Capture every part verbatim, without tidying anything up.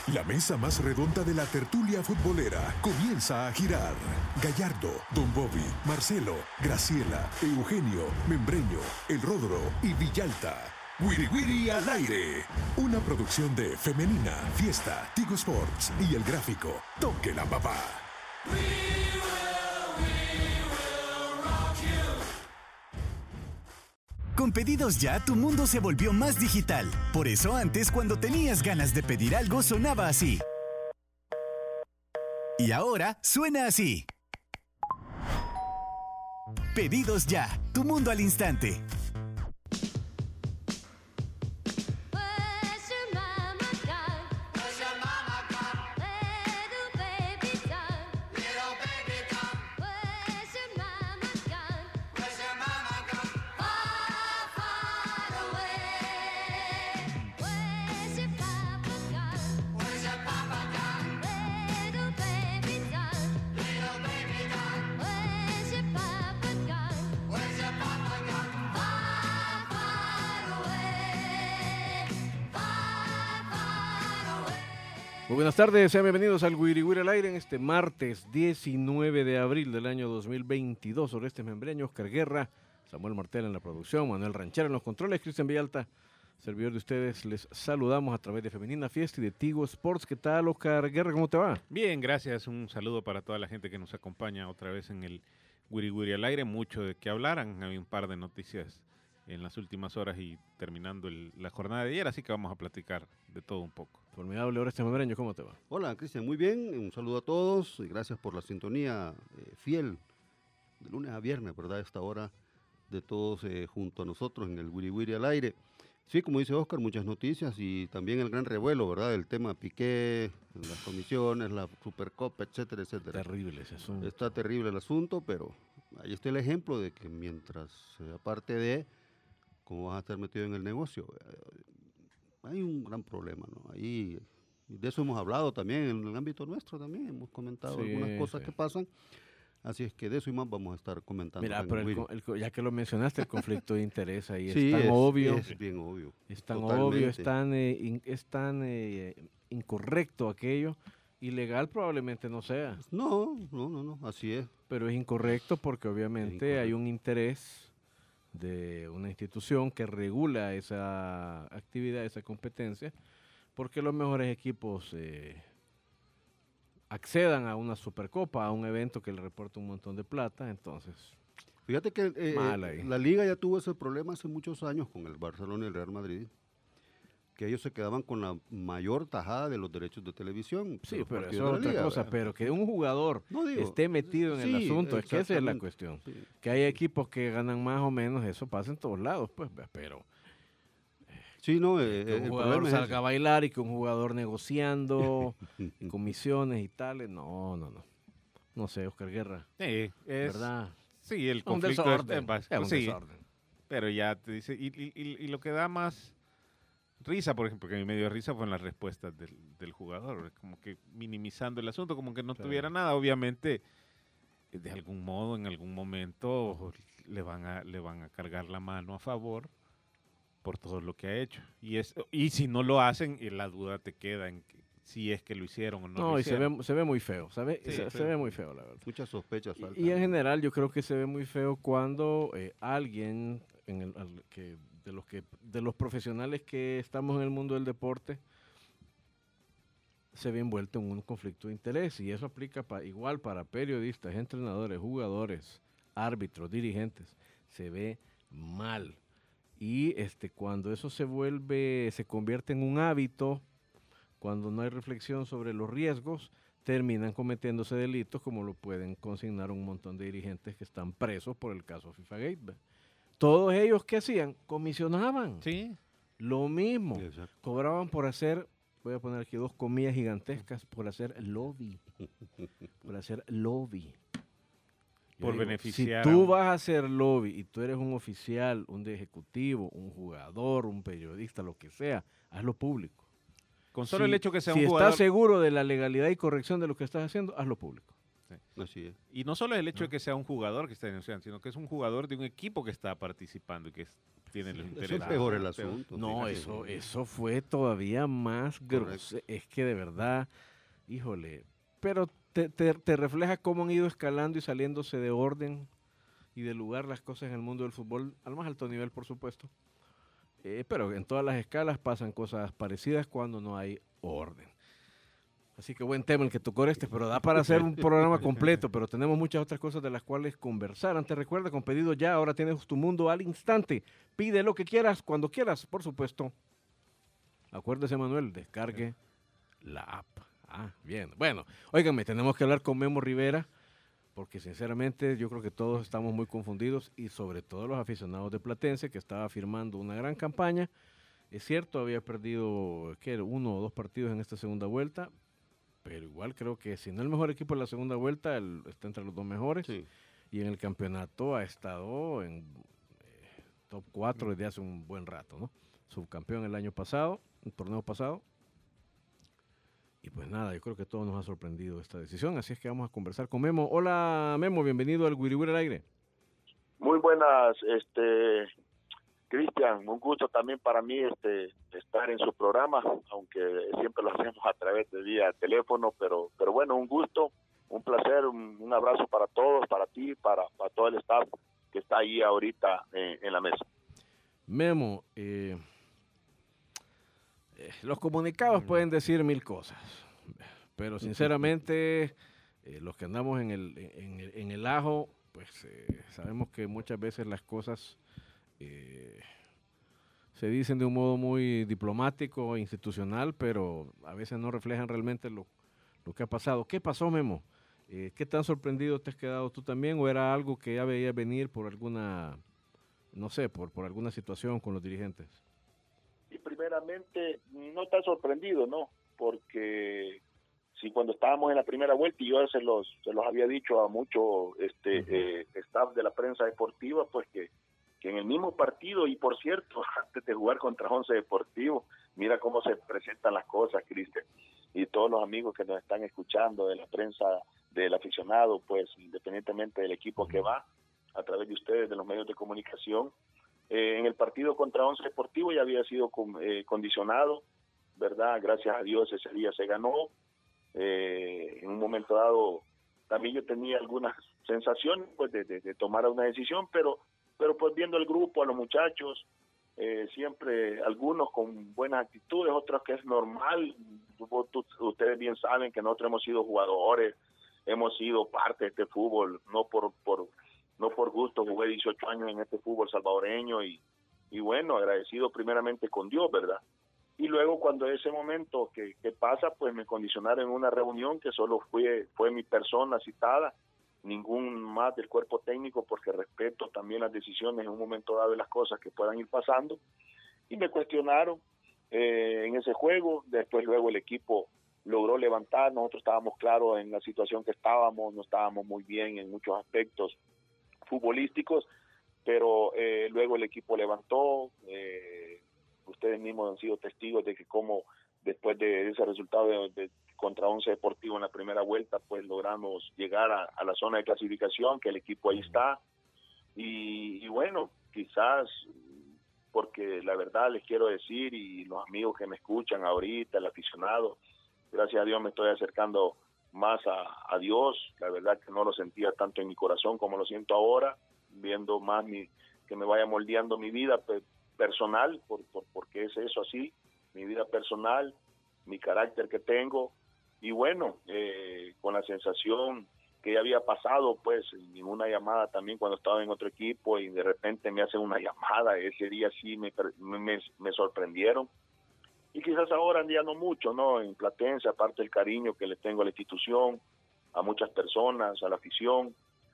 La mesa más redonda de la tertulia futbolera comienza a girar. Gallardo, Don Bobby, Marcelo, Graciela, Eugenio, Membreño, El Rodro y Villalta. Wiri Wiri al aire. Una producción de Femenina, Fiesta, Tigo Sports y El Gráfico. Toque la papá. Con Pedidos Ya, tu mundo se volvió más digital. Por eso antes, cuando tenías ganas de pedir algo, sonaba así. Y ahora suena así. Pedidos Ya, tu mundo al instante. Muy buenas tardes, sean bienvenidos al Wiri Wiri al aire en este martes diecinueve de abril del año dos mil veintidós. Sobre este membreño, Oscar Guerra, Samuel Martel en la producción, Manuel Ranchera en los controles, Cristian Villalta, servidor de ustedes. Les saludamos a través de Femenina Fiesta y de Tigo Sports. ¿Qué tal, Oscar Guerra? ¿Cómo te va? Bien, gracias. Un saludo para toda la gente que nos acompaña otra vez en el Wiri Wiri al aire. Mucho de qué hablar, han habido un par de noticias en las últimas horas y terminando el, la jornada de ayer, así que vamos a platicar de todo un poco. Formidable, ahora este membreño, ¿cómo te va? Hola, Cristian, muy bien, un saludo a todos y gracias por la sintonía eh, fiel de lunes a viernes, ¿verdad? Esta hora de todos eh, junto a nosotros en el Wiri Wiri al aire. Sí, como dice Oscar, muchas noticias y también el gran revuelo, ¿verdad? El tema Piqué, las comisiones, la Supercopa, etcétera, etcétera. Terrible ese asunto. Está terrible el asunto, pero ahí está el ejemplo de que mientras, eh, aparte de cómo vas a estar metido en el negocio, eh, hay un gran problema, ¿no? Ahí, de eso hemos hablado también en el ámbito nuestro también, hemos comentado Sí, algunas cosas sí. que pasan, así es que de eso y más vamos a estar comentando. Mira, en pero el el, Wiri. co- el co- ya que lo mencionaste, el conflicto de interés ahí Sí, es tan obvio. es bien obvio. Es tan Totalmente. obvio, es tan, eh, in- es tan eh, incorrecto aquello. Ilegal probablemente no sea, No, no, no, no, así es. pero es incorrecto porque obviamente incorrecto. hay un interés de una institución que regula esa actividad, esa competencia, porque los mejores equipos eh, accedan a una Supercopa, a un evento que le reporta un montón de plata, entonces... Fíjate que eh, Mal ahí. la liga ya tuvo ese problema hace muchos años con el Barcelona y el Real Madrid, que ellos se quedaban con la mayor tajada de los derechos de televisión. Sí, de los pero partidos eso de es la otra liga, cosa, ¿verdad? pero que un jugador No digo, esté metido en el sí, asunto, es que esa es la exactamente, cuestión. sí. Que hay equipos que ganan más o menos, eso pasa en todos lados, pues, pero Sí, no, eh, que un el jugador problema es salga ese. a bailar y que un jugador negociando y comisiones y tales, no, no, no. No sé, Oscar Guerra, Sí, es, ¿verdad? sí, el Un conflicto es- desorden, es básico, es un sí, desorden. pero ya te dice, y, y- y- y lo que da más risa, por ejemplo, que a mí me dio risa fueron las respuestas del, del jugador, como que minimizando el asunto, como que no Claro. tuviera nada, obviamente, eh, de algún modo, en algún momento, le van a, le van a cargar la mano a favor por todo lo que ha hecho. Y, es, y si no lo hacen, eh, la duda te queda en que, si es que lo hicieron o no, No, lo y se hicieron. ve, se ve muy feo, ¿sabe? Sí, se, sí. se ve muy feo, la verdad. Muchas sospechas Y, faltan. y en general yo creo que se ve muy feo cuando eh, alguien en el, al- que, de los que de los profesionales que estamos en el mundo del deporte se ve envuelto en un conflicto de interés y eso aplica pa- igual para periodistas, entrenadores, jugadores, árbitros, dirigentes. Se ve mal. Y este cuando eso se vuelve, se convierte en un hábito, cuando no hay reflexión sobre los riesgos, terminan cometiéndose delitos como lo pueden consignar un montón de dirigentes que están presos por el caso FIFA Gate. ¿ve? Todos ellos, ¿qué hacían? Comisionaban. Sí, Lo mismo. Exacto. Cobraban por hacer, voy a poner aquí dos comillas gigantescas, por hacer lobby. Por hacer lobby. Yo por digo, beneficiar. Si a tú un- vas a hacer lobby y tú eres un oficial, un ejecutivo, un jugador, un periodista, lo que sea, hazlo público. Con solo Si- el hecho que sea si un jugador. estás seguro de la legalidad y corrección de lo que estás haciendo, hazlo público. Así es. Y no solo es el hecho de que sea un jugador que está denunciando, sino que es un jugador de un equipo que está participando y que es, tiene los Eso intereses. es peor el asunto. No, fíjate. eso, eso fue todavía más grosero. Es que de verdad, híjole, pero te, te, te refleja cómo han ido escalando y saliéndose de orden y de lugar las cosas en el mundo del fútbol, al más alto nivel, por supuesto. Eh, pero en todas las escalas pasan cosas parecidas cuando no hay orden. Así que buen tema el que tocó este, pero da para hacer un programa completo, pero tenemos muchas otras cosas de las cuales conversar. Antes recuerda, con pedido ya, ahora tienes tu mundo al instante. Pide lo que quieras, cuando quieras, por supuesto. Acuérdese, Manuel, descargue la app. Ah, bien. Bueno, óiganme, tenemos que hablar con Memo Rivera, porque sinceramente yo creo que todos estamos muy confundidos y sobre todo los aficionados de Platense, que estaba firmando una gran campaña. Es cierto, había perdido ¿qué? uno o dos partidos en esta segunda vuelta, pero igual creo que si no el mejor equipo en la segunda vuelta, el, está entre los dos mejores. Sí. Y en el campeonato ha estado en eh, top cuatro desde hace un buen rato, ¿no? Subcampeón el año pasado, el torneo pasado. Y pues nada, yo creo que a todos nos ha sorprendido esta decisión, así es que vamos a conversar con Memo. Hola Memo, bienvenido al Wiri Wiri al aire. Muy buenas, este Cristian, un gusto también para mí este estar en su programa, aunque siempre lo hacemos a través de vía teléfono, pero pero bueno, un gusto, un placer, un, un abrazo para todos, para ti, para, para todo el staff que está ahí ahorita en, en la mesa. Memo, eh, eh, los comunicados pueden decir mil cosas, pero sinceramente eh, los que andamos en el, en el, en el ajo, pues eh, sabemos que muchas veces las cosas eh, se dicen de un modo muy diplomático e institucional, pero a veces no reflejan realmente lo, lo que ha pasado. ¿Qué pasó, Memo? Eh, ¿Qué tan sorprendido te has quedado tú también o era algo que ya veías venir por alguna, no sé, por, por alguna situación con los dirigentes? Y primeramente, no está sorprendido, ¿no? Porque si cuando estábamos en la primera vuelta, y yo se los, se los había dicho a mucho este uh-huh. eh, staff de la prensa deportiva, pues que, que en el mismo partido, y por cierto, antes de jugar contra Once Deportivo, mira cómo se presentan las cosas, Cristian, y todos los amigos que nos están escuchando de la prensa, del aficionado, pues independientemente del equipo que va, a través de ustedes, de los medios de comunicación, eh, en el partido contra Once Deportivo ya había sido eh, condicionado, ¿verdad? Gracias a Dios ese día se ganó. Eh, en un momento dado también yo tenía algunas sensaciones pues de, de, de tomar una decisión, pero pero pues viendo el grupo, a los muchachos, eh, siempre algunos con buenas actitudes, otros que es normal. Ustedes bien saben que nosotros hemos sido jugadores, hemos sido parte de este fútbol, no por por no por gusto, jugué dieciocho años en este fútbol salvadoreño y, y bueno, agradecido primeramente con Dios, ¿verdad? Y luego cuando ese momento que, que pasa, pues me condicionaron en una reunión que solo fue, fue mi persona citada, ningún más del cuerpo técnico, porque respeto también las decisiones en un momento dado de las cosas que puedan ir pasando, y me cuestionaron eh, en ese juego. Después luego el equipo logró levantar, nosotros estábamos claros en la situación que estábamos, no estábamos muy bien en muchos aspectos futbolísticos, pero eh, luego el equipo levantó. eh, Ustedes mismos han sido testigos de que cómo después de ese resultado de, de contra Once Deportivo en la primera vuelta, pues logramos llegar a, a la zona de clasificación, que el equipo ahí está. Y, y bueno, quizás, porque la verdad les quiero decir, y los amigos que me escuchan ahorita, el aficionado, gracias a Dios me estoy acercando más a, a Dios. La verdad que no lo sentía tanto en mi corazón como lo siento ahora, viendo más mi, que me vaya moldeando mi vida, pues, personal, por, por, porque es eso así, mi vida personal, mi carácter que tengo, y bueno, eh, con la sensación que ya había pasado, pues, en una llamada también cuando estaba en otro equipo, y de repente me hacen una llamada, ese día sí me, me, me sorprendieron, y quizás ahora ya no mucho, ¿no? En Platense, aparte del cariño que le tengo a la institución, a muchas personas, a la afición,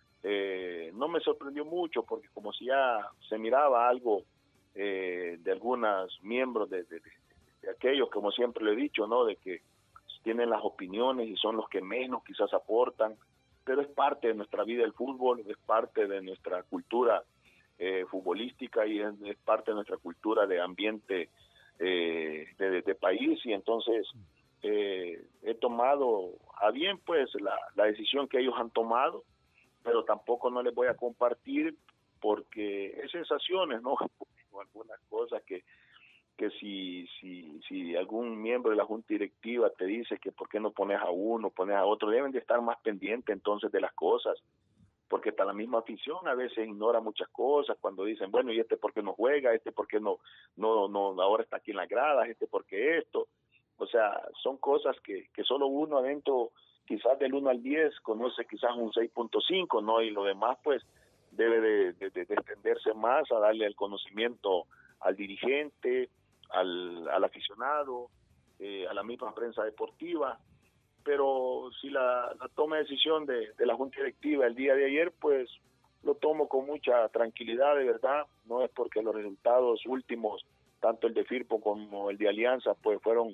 eh, no me sorprendió mucho, porque como si ya se miraba algo Eh, de algunos miembros de, de, de, de aquellos, como siempre lo he dicho, ¿no? De que tienen las opiniones y son los que menos quizás aportan, pero es parte de nuestra vida el fútbol, es parte de nuestra cultura eh, futbolística y es, es parte de nuestra cultura de ambiente eh, de, de, de país, y entonces eh, he tomado a bien pues la, la decisión que ellos han tomado, pero tampoco no les voy a compartir porque es sensaciones, ¿no? Algunas cosas que, que si, si, si algún miembro de la junta directiva te dice que por qué no pones a uno, pones a otro, deben de estar más pendientes entonces de las cosas, porque hasta la misma afición a veces ignora muchas cosas cuando dicen, bueno, ¿y este por qué no juega? ¿Este por qué no, no, no ahora está aquí en las gradas? ¿Este por qué esto? O sea, son cosas que, que solo uno adentro, quizás del uno al diez, conoce quizás un seis punto cinco, ¿no? Y lo demás, pues, debe de, de, de extenderse más a darle el conocimiento al dirigente, al, al aficionado, eh, a la misma prensa deportiva. Pero si la, la toma de decisión de, de la Junta Directiva el día de ayer, pues lo tomo con mucha tranquilidad, de verdad. No es porque los resultados últimos, tanto el de Firpo como el de Alianza, pues fueron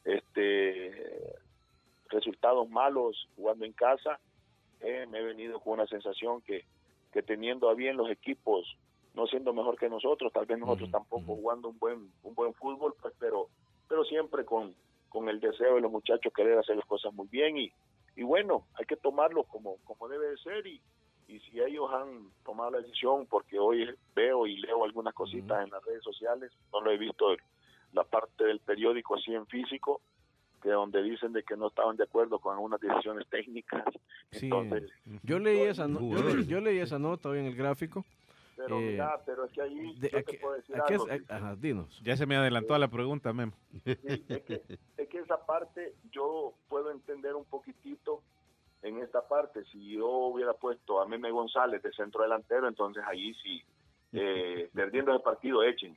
este resultados malos jugando en casa. Eh, me he venido con una sensación que, que teniendo a bien los equipos, no siendo mejor que nosotros, tal vez nosotros uh-huh. tampoco jugando un buen un buen fútbol, pues, pero pero siempre con con el deseo de los muchachos querer hacer las cosas muy bien y, y bueno, hay que tomarlo como, como debe de ser y, y si ellos han tomado la decisión, porque hoy veo y leo algunas cositas uh-huh. en las redes sociales, no lo he visto la parte del periódico así en físico, que donde dicen de que no estaban de acuerdo con algunas decisiones técnicas. Sí, entonces yo leí esa no, yo, le, yo leí esa nota hoy en el gráfico. Pero eh, mira, pero es que ahí de, yo aquí, te puedo decir aquí algo. Es, ajá, dinos. Ya se me adelantó a la pregunta, Memo. Sí, es, que, es que esa parte yo puedo entender un poquitito en esta parte. Si yo hubiera puesto a Meme González de centro delantero, entonces ahí sí, eh, perdiendo el partido, échenme.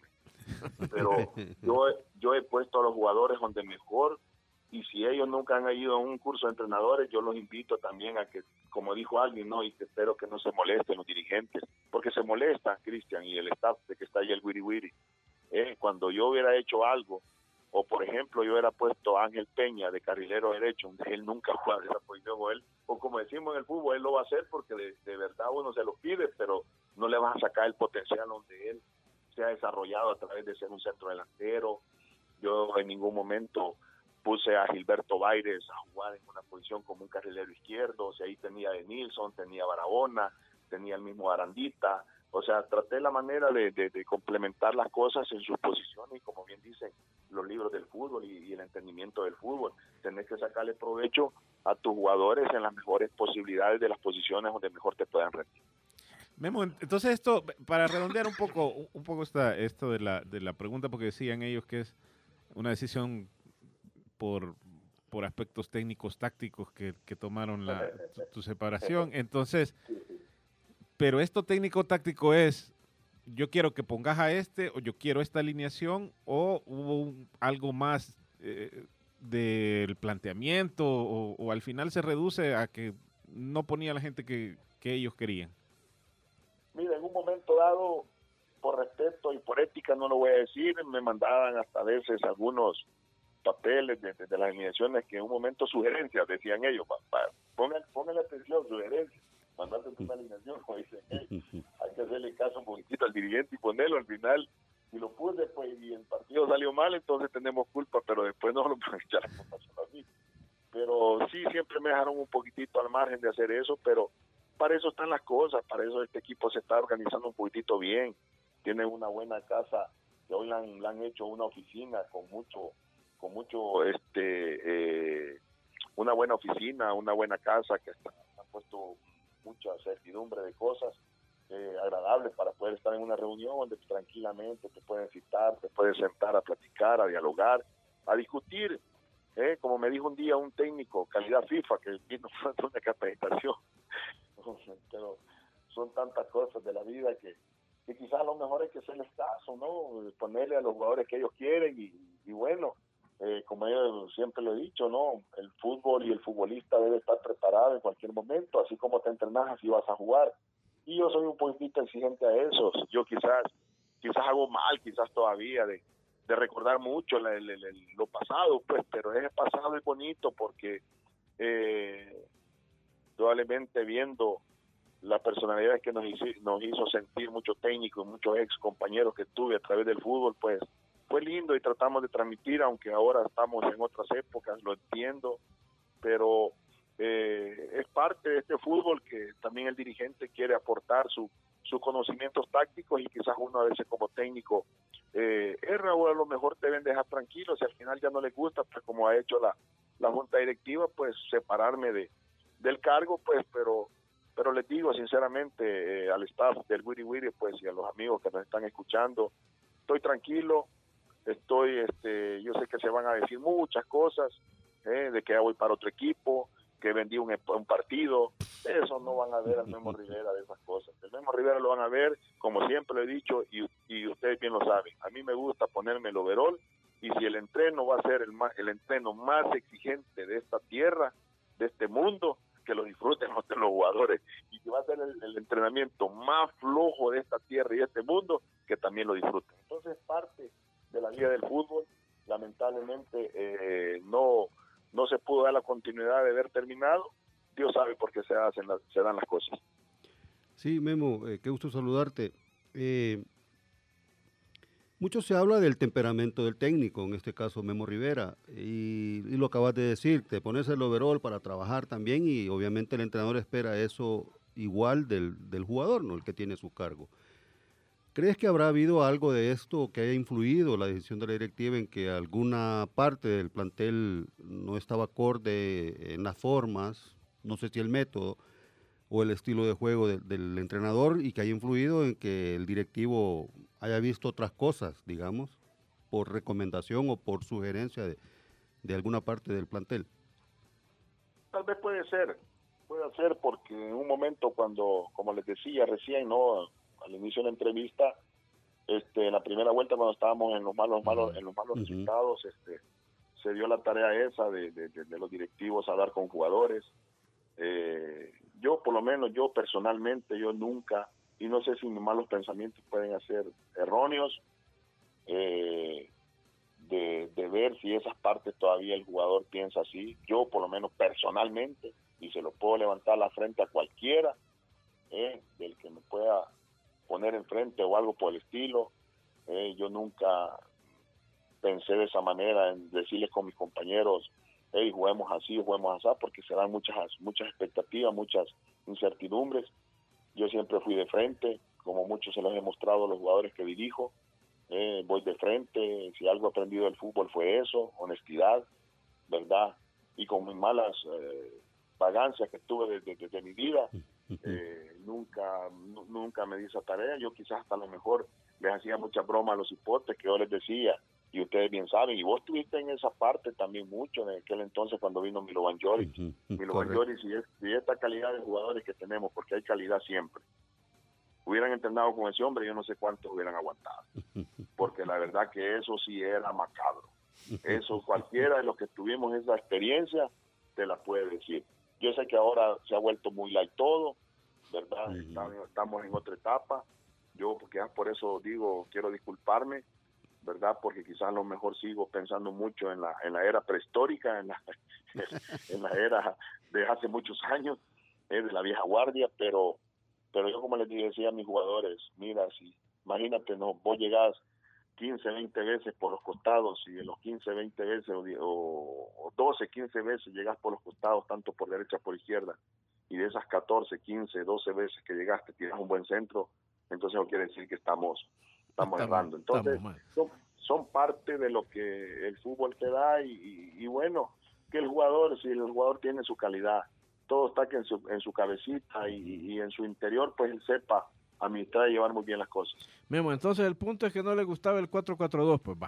Pero yo, yo he puesto a los jugadores donde mejor, y si ellos nunca han ido a un curso de entrenadores, yo los invito también a que, como dijo alguien, no, y que espero que no se molesten los dirigentes, porque se molestan, Cristian, y el staff de que está ahí el Wiri Wiri. Eh, cuando yo hubiera hecho algo, o por ejemplo yo hubiera puesto a Ángel Peña de carrilero derecho, él nunca juega esa posición, o él, o como decimos en el fútbol, él lo va a hacer porque de, de verdad uno se lo pide, pero no le vas a sacar el potencial donde él se ha desarrollado a través de ser un centro delantero. Yo en ningún momento puse a Gilberto Baires a jugar en una posición como un carrilero izquierdo, o sea, ahí tenía a Nilsson, tenía a Barahona, tenía el mismo Arandita, o sea, traté la manera de, de, de complementar las cosas en sus posiciones y como bien dicen los libros del fútbol y, y el entendimiento del fútbol, tenés que sacarle provecho a tus jugadores en las mejores posibilidades de las posiciones donde mejor te puedan rendir. Memo, entonces esto, para redondear un poco, un poco esta, esto de la, de la pregunta, porque decían ellos que es una decisión por, por aspectos técnicos, tácticos que, que tomaron la, tu, tu separación. Entonces, pero esto técnico-táctico es, yo quiero que pongas a este, o yo quiero esta alineación, o hubo un, algo más eh, del planteamiento, o, o al final se reduce a que no ponía la gente que, que ellos querían. Mira, en un momento dado, por respeto y por ética, no lo voy a decir, me mandaban hasta a veces algunos papeles de, de, de las alineaciones que en un momento sugerencias, decían ellos, pa, pa, pongan, pongan atención, sugerencias, mandarte una alineación, como dicen ellos, hay que hacerle caso un poquitito al dirigente y ponerlo al final, y lo puse, pues, y el partido salió mal, entonces tenemos culpa, pero después no lo pueden echar la culpa solo a mí. Pero sí, siempre me dejaron un poquitito al margen de hacer eso, pero para eso están las cosas, para eso este equipo se está organizando un poquitito bien, tiene una buena casa, que hoy la han, la han hecho una oficina con mucho, con mucho, este, eh, una buena oficina, una buena casa, que está, han puesto mucha certidumbre de cosas eh, agradables para poder estar en una reunión donde tranquilamente te pueden citar, te puedes sentar a platicar, a dialogar, a discutir, eh, como me dijo un día un técnico, calidad FIFA, que vino a una capacitación, pero son tantas cosas de la vida que, que quizás a lo mejor hay que hacerles caso, ¿no? Ponerle a los jugadores que ellos quieren y, y bueno, eh, como yo siempre lo he dicho, ¿no? El fútbol y el futbolista debe estar preparado en cualquier momento, así como te entrenas, así vas a jugar. Y yo soy un poquito exigente a eso. Yo quizás quizás hago mal, quizás todavía, de, de recordar mucho la, el, el, el, lo pasado, pues, pero ese pasado es bonito porque eh, probablemente viendo las personalidades que nos hizo, nos hizo sentir mucho técnico y muchos ex compañeros que tuve a través del fútbol, pues fue lindo y tratamos de transmitir, aunque ahora estamos en otras épocas, lo entiendo, pero eh, es parte de este fútbol que también el dirigente quiere aportar su, sus conocimientos tácticos y quizás uno a veces como técnico eh, erra o a lo mejor te deben dejar tranquilos si al final ya no les gusta, pues como ha hecho la, la junta directiva, pues separarme de del cargo, pues, pero pero les digo sinceramente eh, al staff del Wiri Wiri, pues, y a los amigos que nos están escuchando, estoy tranquilo, estoy, este, yo sé que se van a decir muchas cosas, eh, de que voy para otro equipo, que vendí un, un partido, eso no van a ver al Memo Rivera de esas cosas. El Memo Rivera lo van a ver, como siempre lo he dicho, y, y ustedes bien lo saben, a mí me gusta ponerme el overol, y si el entreno va a ser el, más, el entreno más exigente de esta tierra, de este mundo, que lo disfruten los, los jugadores, y si va a ser el, el entrenamiento más flojo de esta tierra y de este mundo, que también lo disfruten. Entonces, parte de la vida del fútbol, lamentablemente eh, no, no se pudo dar la continuidad de haber terminado. Dios sabe por qué se hacen las, se dan las cosas. Sí, Memo, eh, qué gusto saludarte. Eh, mucho se habla del temperamento del técnico, en este caso Memo Rivera, y, y lo acabas de decir, te pones el overall para trabajar también y obviamente el entrenador espera eso igual del, del jugador, ¿no? El que tiene su cargo. ¿Crees que habrá habido algo de esto que haya influido la decisión de la directiva en que alguna parte del plantel no estaba acorde en las formas, no sé si el método o el estilo de juego de, del entrenador, y que haya influido en que el directivo haya visto otras cosas, digamos, por recomendación o por sugerencia de, de alguna parte del plantel? Tal vez puede ser, puede ser porque en un momento cuando, como les decía recién, no al inicio de la entrevista, este, en la primera vuelta cuando estábamos en los malos, malos, en los malos uh-huh. resultados, este, se dio la tarea esa de, de, de, de los directivos hablar con jugadores. Eh, yo por lo menos, yo personalmente, yo nunca, y no sé si mis malos pensamientos pueden ser erróneos, eh, de, de ver si esas partes todavía el jugador piensa así. Yo por lo menos personalmente, y se lo puedo levantar la frente a cualquiera, eh, del que me pueda poner enfrente o algo por el estilo, eh, yo nunca pensé de esa manera en decirles con mis compañeros, hey, juguemos así, juguemos así, porque se dan muchas, muchas expectativas, muchas incertidumbres. Yo siempre fui de frente, como muchos se los he mostrado a los jugadores que dirijo, eh, voy de frente, si algo he aprendido del fútbol fue eso, honestidad, verdad, y con mis malas eh, vagancias que tuve desde, desde mi vida, eh, nunca n- nunca me di esa tarea. Yo quizás hasta a lo mejor les hacía mucha broma a los hipotes que yo les decía, y ustedes bien saben, y vos estuviste en esa parte también mucho en aquel entonces cuando vino Milovan Joric. Uh-huh, Milovan Joric y, es, y esta calidad de jugadores que tenemos, porque hay calidad siempre. Hubieran entrenado con ese hombre, yo no sé cuántos hubieran aguantado, porque la verdad que eso sí era macabro. Eso cualquiera de los que tuvimos esa experiencia te la puede decir. Yo sé que ahora se ha vuelto muy light todo, ¿verdad? Uh-huh. Estamos, estamos en otra etapa. Yo, porque por eso digo, quiero disculparme, ¿verdad? Porque quizás a lo mejor sigo pensando mucho en la en la era prehistórica, en la, en la era de hace muchos años, eh, de la vieja guardia, pero pero yo como les decía a mis jugadores, mira, si imagínate, no, vos llegás quince, veinte veces por los costados, y de los quince, veinte veces o, o doce, quince veces llegás por los costados, tanto por derecha por izquierda, y de esas catorce, quince, doce veces que llegaste tiras un buen centro, entonces eso quiere decir que estamos estamos, estamos errando. Entonces estamos son, son parte de lo que el fútbol te da, y, y, y bueno, que el jugador, si el jugador tiene su calidad, todo está que en su, en su cabecita y, y en su interior, pues él sepa administrar y llevar muy bien las cosas. Memo, entonces el punto es que no le gustaba el cuatro cuatro dos, pues va.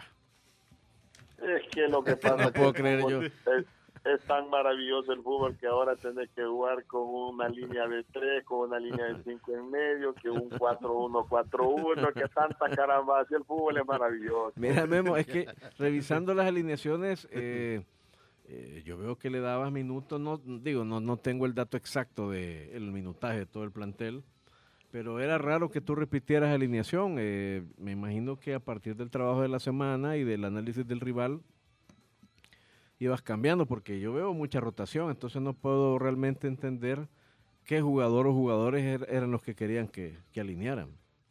Es que lo que pasa no puedo creer yo. Es, es tan maravilloso el fútbol que ahora tenés que jugar con una línea de tres, con una línea de cinco en medio, que un cuatro uno cuatro uno, que tanta caramba, así el fútbol es maravilloso. Mira, Memo, es que revisando las alineaciones, eh, eh, yo veo que le dabas minutos, no digo, no, no tengo el dato exacto del minutaje de todo el plantel, pero era raro que tú repitieras alineación. Eh, me imagino que a partir del trabajo de la semana y del análisis del rival ibas cambiando, porque yo veo mucha rotación, entonces no puedo realmente entender qué jugador o jugadores er, eran los que querían que, que alinearan.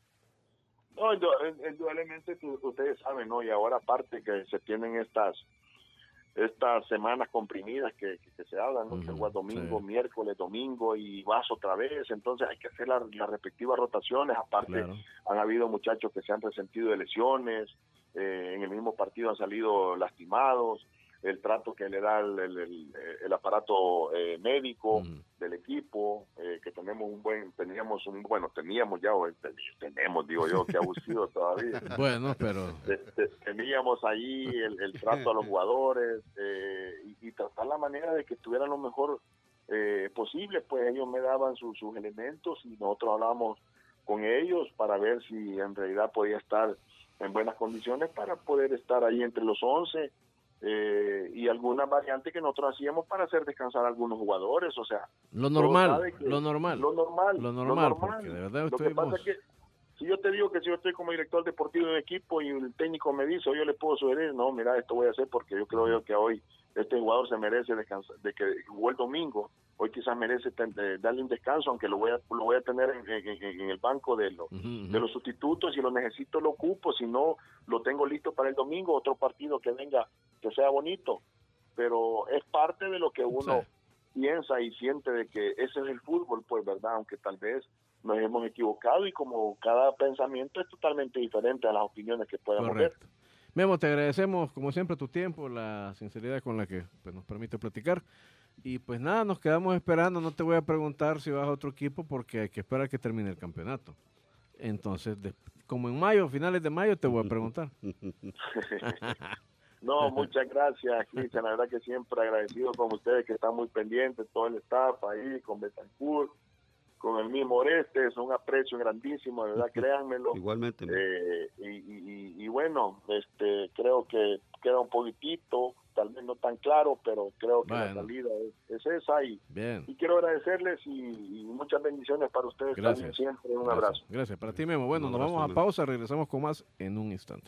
No, indudablemente ustedes saben, ¿no? Y ahora aparte que se tienen estas estas semanas comprimidas que, que, que se hablan, ¿no? Uh-huh, que juegas domingo, sí. miércoles, domingo y vas otra vez, entonces hay que hacer las la respectivas rotaciones, aparte Claro. han habido muchachos que se han resentido de lesiones, eh, en el mismo partido han salido lastimados, el trato que le da el, el, el, el aparato eh, médico Uh-huh. del equipo, eh, que tenemos un buen, teníamos un, bueno, teníamos ya, o tenemos, digo yo, que abusivo todavía. Bueno, pero... Teníamos ahí el, el trato a los jugadores eh, y, y tratar la manera de que estuvieran lo mejor eh, posible, pues ellos me daban su, sus elementos y nosotros hablábamos con ellos para ver si en realidad podía estar en buenas condiciones para poder estar ahí entre los once. Eh, y alguna variante que nosotros hacíamos para hacer descansar a algunos jugadores, o sea, Lo normal, que, lo normal, lo normal, lo normal, lo normal. porque de verdad Lo que estuvimos... pasa es que si yo te digo que si yo estoy como director deportivo de un equipo y el técnico me dice, o yo le puedo sugerir, no, mira, esto voy a hacer porque yo creo yo que hoy este jugador se merece descansar, de que jugó el domingo, hoy quizás merece ten, eh, darle un descanso, aunque lo voy a lo voy a tener en, en, en el banco de, lo, uh-huh. de los sustitutos, si lo necesito lo ocupo, si no, lo tengo listo para el domingo, otro partido que venga, que sea bonito, pero es parte de lo que uno sí. piensa y siente de que ese es el fútbol, pues, ¿verdad? Aunque tal vez nos hemos equivocado y como cada pensamiento es totalmente diferente a las opiniones que podamos Correcto. ver. Memo, te agradecemos como siempre tu tiempo, la sinceridad con la que pues, nos permite platicar. Y pues nada, nos quedamos esperando. No te voy a preguntar si vas a otro equipo porque hay que esperar que termine el campeonato. Entonces, de, como en mayo, finales de mayo, te voy a preguntar. No, muchas gracias, Cristian. La verdad que siempre agradecido con ustedes que están muy pendientes, todo el staff ahí, con Betancourt, con el mismo Oreste, es un aprecio grandísimo, de verdad, créanmelo. Igualmente. Eh, y, y, y bueno, este, creo que queda un poquitito, tal vez no tan claro, pero creo que bueno. la salida es, es esa. Y, Bien. y quiero agradecerles y, y muchas bendiciones para ustedes Gracias. también siempre. Un Gracias. abrazo. Gracias. Para ti, Memo. Bueno, un nos abrazo, vamos a Memo. pausa, regresamos con más en un instante.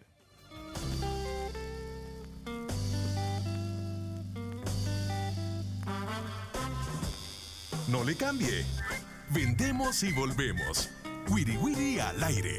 No le cambie. Vendemos y volvemos. Wiri Wiri al aire.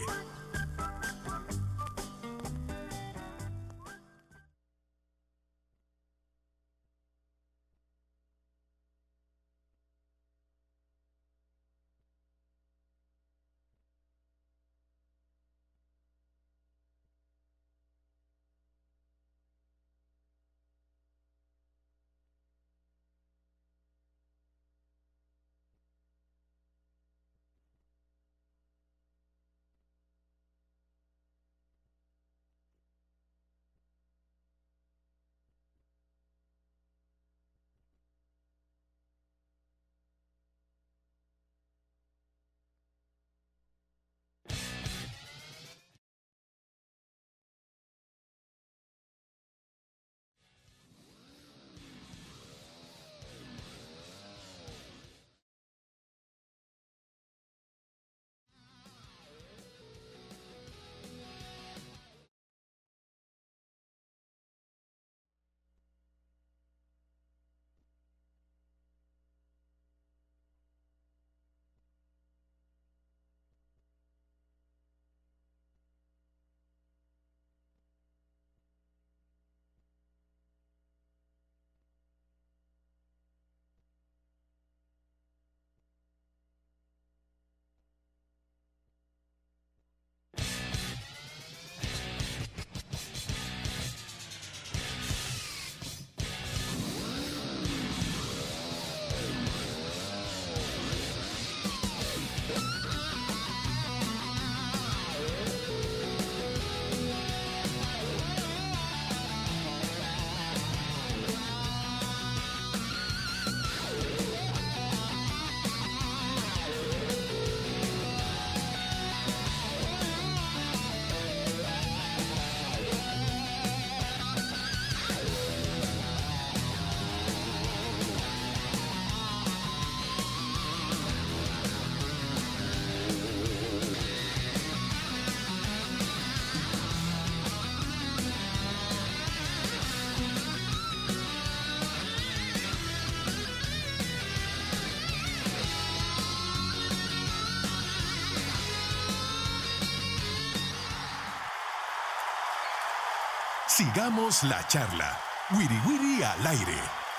Sigamos la charla. Wiri Wiri al aire.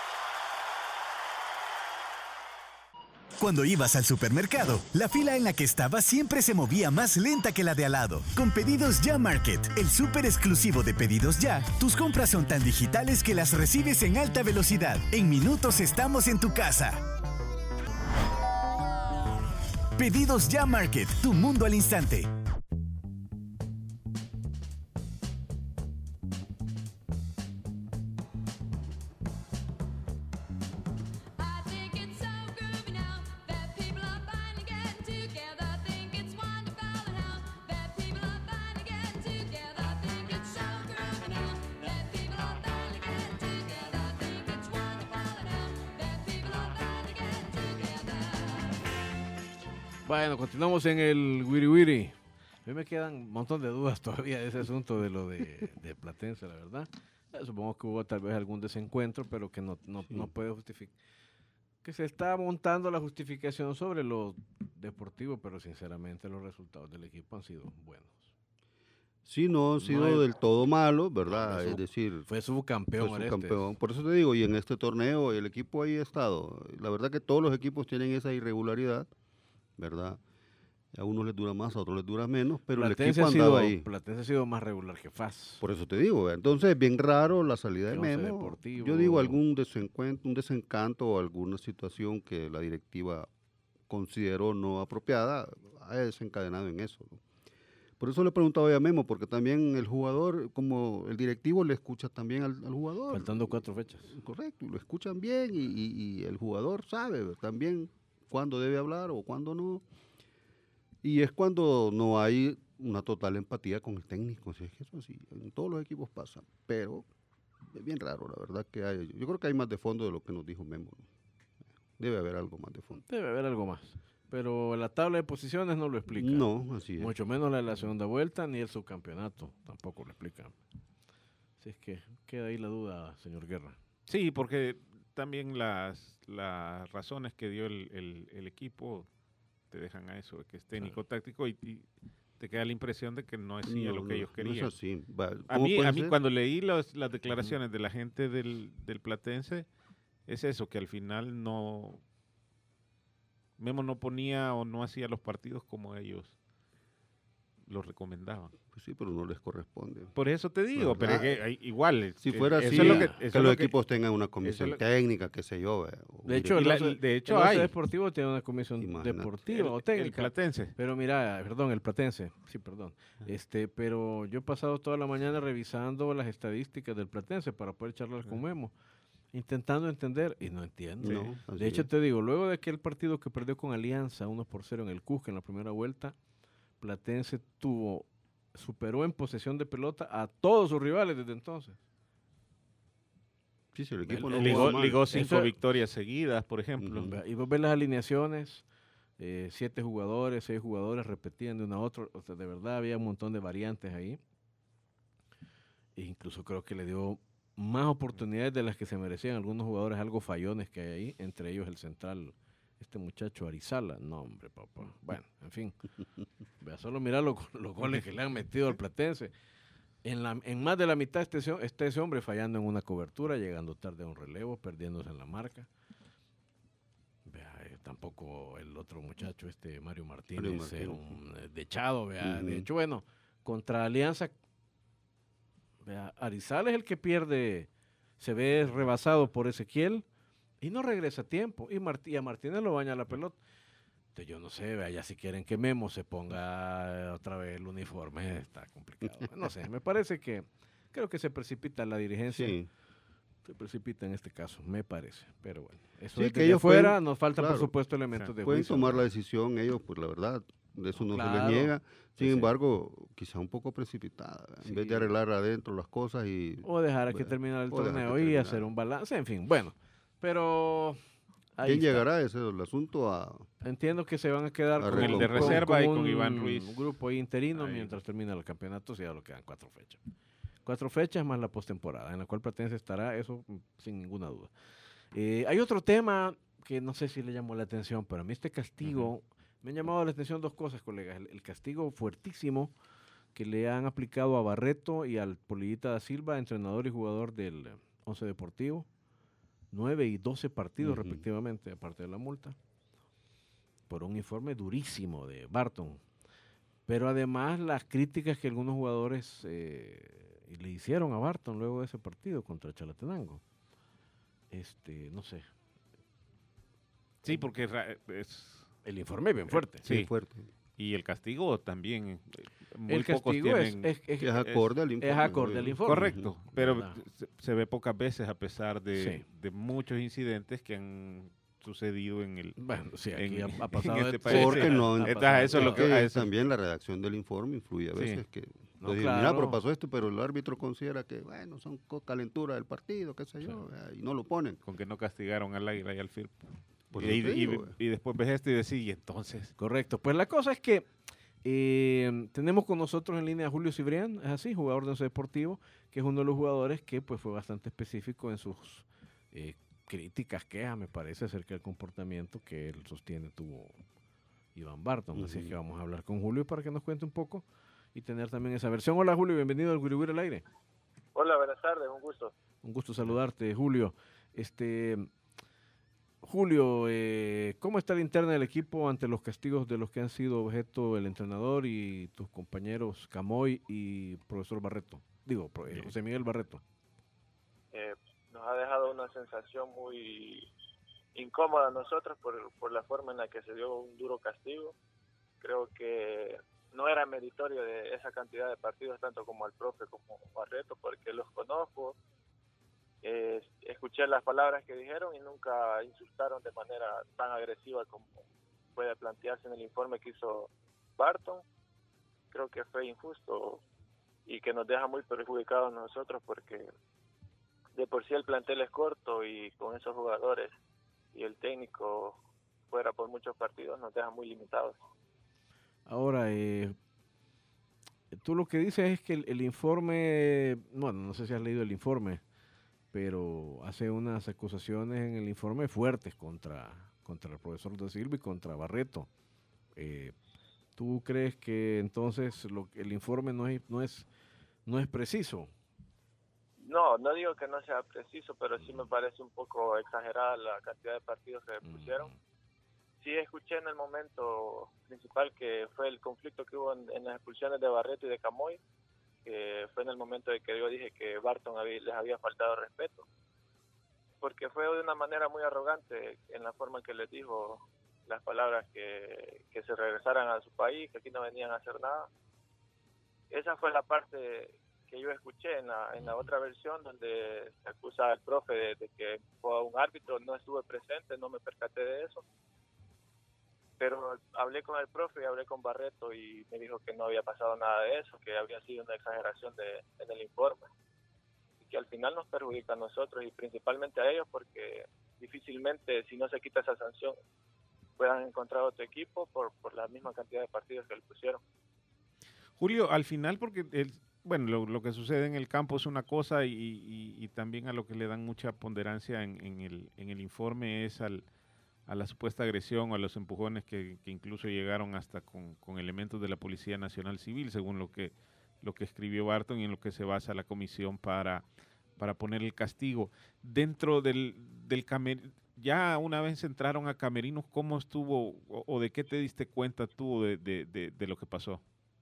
Cuando ibas al supermercado, la fila en la que estabas siempre se movía más lenta que la de al lado. Con Pedidos Ya Market, el súper exclusivo de Pedidos Ya, tus compras son tan digitales que las recibes en alta velocidad. En minutos estamos en tu casa. Pedidos Ya Market, tu mundo al instante. Bueno, continuamos en el Wiri Wiri. A mí me quedan un montón de dudas todavía de ese asunto de lo de, de Platense, la verdad. Eh, supongo que hubo tal vez algún desencuentro, pero que no, no, Sí. no puede justificar. Que se está montando la justificación sobre lo deportivo, pero sinceramente los resultados del equipo han sido buenos. Sí, no han sido hay- del todo malos, ¿verdad? No, eso- es decir, Fue subcampeón. fue Orestes. subcampeón. Por eso te digo, y en este torneo el equipo ahí ha estado. La verdad que todos los equipos tienen esa irregularidad, ¿verdad? A unos les dura más, a otros les dura menos, pero el Platense equipo ha andaba sido, ahí. Platense ha sido más regular que F A S. Por eso te digo, ¿verdad? Entonces es bien raro la salida de Que Once Memo. Deportivo. Yo digo algún desencuentro, un desencanto o alguna situación que la directiva consideró no apropiada, ha desencadenado en eso, ¿no? Por eso le he preguntado a Memo, porque también el jugador, como el directivo, le escucha también al, al jugador. Faltando cuatro fechas. Correcto, y lo escuchan bien y, y- y el jugador sabe ¿verdad? También cuándo debe hablar o cuándo no. Y es cuando no hay una total empatía con el técnico. Si es que eso sí, en todos los equipos pasa. Pero es bien raro, la verdad que hay. Yo creo que hay más de fondo de lo que nos dijo Memo, ¿no? Debe haber algo más de fondo. Debe haber algo más. Pero la tabla de posiciones no lo explica. No, así es. Mucho menos la de la segunda vuelta ni el subcampeonato. Tampoco lo explica. Así es que queda ahí la duda, señor Guerra. Sí, porque también las, las razones que dio el, el- el equipo te dejan a eso, de que es técnico-táctico y, y te queda la impresión de que no hacía No, lo que no, ellos no querían. es así. Va, A ¿cómo mí, puede a mí ser? cuando leí los- las declaraciones de la gente del, del Platense, es eso, que al final no... Memo no ponía o no hacía los partidos como ellos los recomendaban. Pues sí, pero no les corresponde. Por eso te digo, pero es que hay- igual. es Si que fuera eso así, es lo que, que, eso es los lo que- equipos tengan una comisión lo- técnica, qué sé yo. ¿verdad? O De un hecho, Y el la- once- de hecho el once hay. Deportivo tiene una comisión Imagínate. deportiva o el técnica. Platense. Pero mira, perdón, el Platense, sí, perdón. Este, pero yo he pasado toda la mañana revisando las estadísticas del Platense para poder charlar con Memo, intentando entender y no entiendo. No, así De hecho, es. te digo, luego de aquel partido que perdió con Alianza uno por cero en el Cusca en la primera vuelta, Platense tuvo, superó en posesión de pelota a todos sus rivales desde entonces. Sí, sí, el equipo el- no el Ligó, jugó mal. ligó cinco Eso- victorias seguidas, por ejemplo. Ujú. Y vos ves las alineaciones, eh, siete jugadores, seis jugadores repetían de una a otra, o sea, de verdad había un montón de variantes ahí. E incluso creo que le dio más oportunidades de las que se merecían algunos jugadores algo fallones que hay ahí, entre ellos el central, este muchacho Arizala. No, hombre, papá. Bueno, en fin. Vea, solo mirar los, los goles que le han metido al Platense. En, la, en más de la mitad este, ese- este ese hombre fallando en una cobertura, llegando tarde a un relevo, perdiéndose en la marca. Vea, eh, tampoco el otro muchacho, este Mario Martínez, Martínez. era un eh, dechado. Vea. Ujú. De hecho, bueno, contra Alianza, vea, Arizal es el que pierde, se ve rebasado por Ezequiel y no regresa a tiempo. Y, Martí- y a Martínez lo baña la pelota. Entonces, yo no sé, vea, ya si quieren que Memo se ponga otra vez el uniforme, está complicado. No sé, me parece que creo que se precipita la dirigencia. Sí, Se precipita en este caso, me parece. Pero bueno, eso Sí, es que desde ellos fuera, pueden- nos faltan por claro. supuesto elementos de pueden juicio. tomar la ¿verdad? decisión ellos, pues la verdad, de eso no se Claro. les niega. Sin Sí, sí. embargo, quizá un poco precipitada, ¿verdad? en vez Sí. de arreglar adentro las cosas y... O dejar a que Bueno, termine el o dejar que torneo y termine. hacer un balance, en fin, bueno. Pero ahí ¿Quién está. llegará? Ese es el asunto a... Entiendo que se van a quedar Con con, el de con- reserva y con un Iván Ruiz. grupo ahí interino Ahí. mientras termina el campeonato, si ya lo quedan cuatro fechas. Cuatro fechas más la postemporada, en la cual Platense estará, eso mm, sin ninguna duda. Eh, hay otro tema que no sé si le llamó la atención, pero a mí este castigo, me han llamado la atención dos cosas, colegas. El, el castigo fuertísimo que le han aplicado a Barreto y al Polillita da Silva, entrenador y jugador del Once Deportivo, nueve y doce partidos Uh-huh. respectivamente, aparte de la multa, por un informe durísimo de Barton. Pero además las críticas que algunos jugadores eh, le hicieron a Barton luego de ese partido contra Chalatenango. Este, no sé. Sí, porque es... El informe es bien fuerte. Sí, Sí. fuerte. Y el castigo también. eh, Muy El pocos castigo es, tienen... es, es, Es acorde al informe. es acorde al obvio. informe. Correcto, pero ¿Verdad? se, se ve pocas veces a pesar de, Sí. de muchos incidentes que han sucedido en el... Bueno, sí, aquí en- ha, ha en pasado este de país. todo. Porque no- Ha Entonces, pasado de eso es lo todo. que- Que a eso- también la redacción del informe influye a Sí. veces que No, entonces, claro. mira, pero pasó esto, pero el árbitro considera que bueno, son co- calentura del partido, qué sé yo, eh, y no lo ponen. Con que no castigaron al Águila y al Firpo. Por Y, eso y- te y- digo, eh. y después ves esto y decís, y entonces... Correcto. Pues la cosa es que eh, tenemos con nosotros en línea a Julio Cibrián, es así, jugador de Once Deportivo, que es uno de los jugadores que pues fue bastante específico en sus eh, críticas, quejas, me parece, acerca del comportamiento que él sostiene tuvo Iván Barton. Así es Ujú. que vamos a hablar con Julio para que nos cuente un poco y tener también esa versión. Hola Julio, bienvenido al Wiri Wiri al aire. Hola, buenas tardes, un gusto. Un gusto saludarte, Julio. Este, Julio, eh, ¿cómo está la interna del equipo ante los castigos de los que han sido objeto el entrenador y tus compañeros Camoy y profesor Barreto? Digo, pro- eh, Bien. José Miguel Barreto. Eh, nos ha dejado una sensación muy incómoda a nosotros por, por la forma en la que se dio un duro castigo. Creo que no era meritorio de esa cantidad de partidos, tanto como al profe como Barreto, porque los conozco. Eh, escuché las palabras que dijeron y nunca insultaron de manera tan agresiva como puede plantearse en el informe que hizo Barton. Creo que fue injusto y que nos deja muy perjudicados nosotros porque de por sí el plantel es corto y con esos jugadores y el técnico fuera por muchos partidos nos deja muy limitados. Ahora, eh, tú lo que dices es que el, el informe, bueno, no sé si has leído el informe, pero hace unas acusaciones en el informe fuertes contra, contra el profesor Da Silva y contra Barreto. Eh, ¿Tú crees que entonces lo, el informe no es, no es, no es preciso? No, no digo que no sea preciso, pero sí me parece un poco exagerada la cantidad de partidos que pusieron. Mm, Sí escuché en el momento principal que fue el conflicto que hubo en, en las expulsiones de Barreto y de Camoy, que fue en el momento de que yo dije que Barton había, les había faltado respeto, porque fue de una manera muy arrogante en la forma en que les dijo las palabras que, que se regresaran a su país, que aquí no venían a hacer nada. Esa fue la parte que yo escuché en la, en la otra versión donde se acusa al profe de, de que fue un árbitro, no estuve presente, no me percaté de eso. Pero hablé con el profe y hablé con Barreto y me dijo que no había pasado nada de eso, que había sido una exageración de, en el informe. Y que al final nos perjudica a nosotros y principalmente a ellos porque difícilmente, si no se quita esa sanción, puedan encontrar otro equipo por, por la misma cantidad de partidos que le pusieron. Julio, al final, porque el, bueno, lo, lo que sucede en el campo es una cosa y, y- y también a lo que le dan mucha ponderancia en, en el, en el informe es al, a la supuesta agresión o a los empujones que, que incluso llegaron hasta con, con elementos de la Policía Nacional Civil, según lo que, lo que escribió Barton y en lo que se basa la comisión para, para poner el castigo. Dentro del, del camerino, ya una vez entraron a camerinos, ¿cómo estuvo o, o de qué te diste cuenta tú de, de, de, de lo que pasó?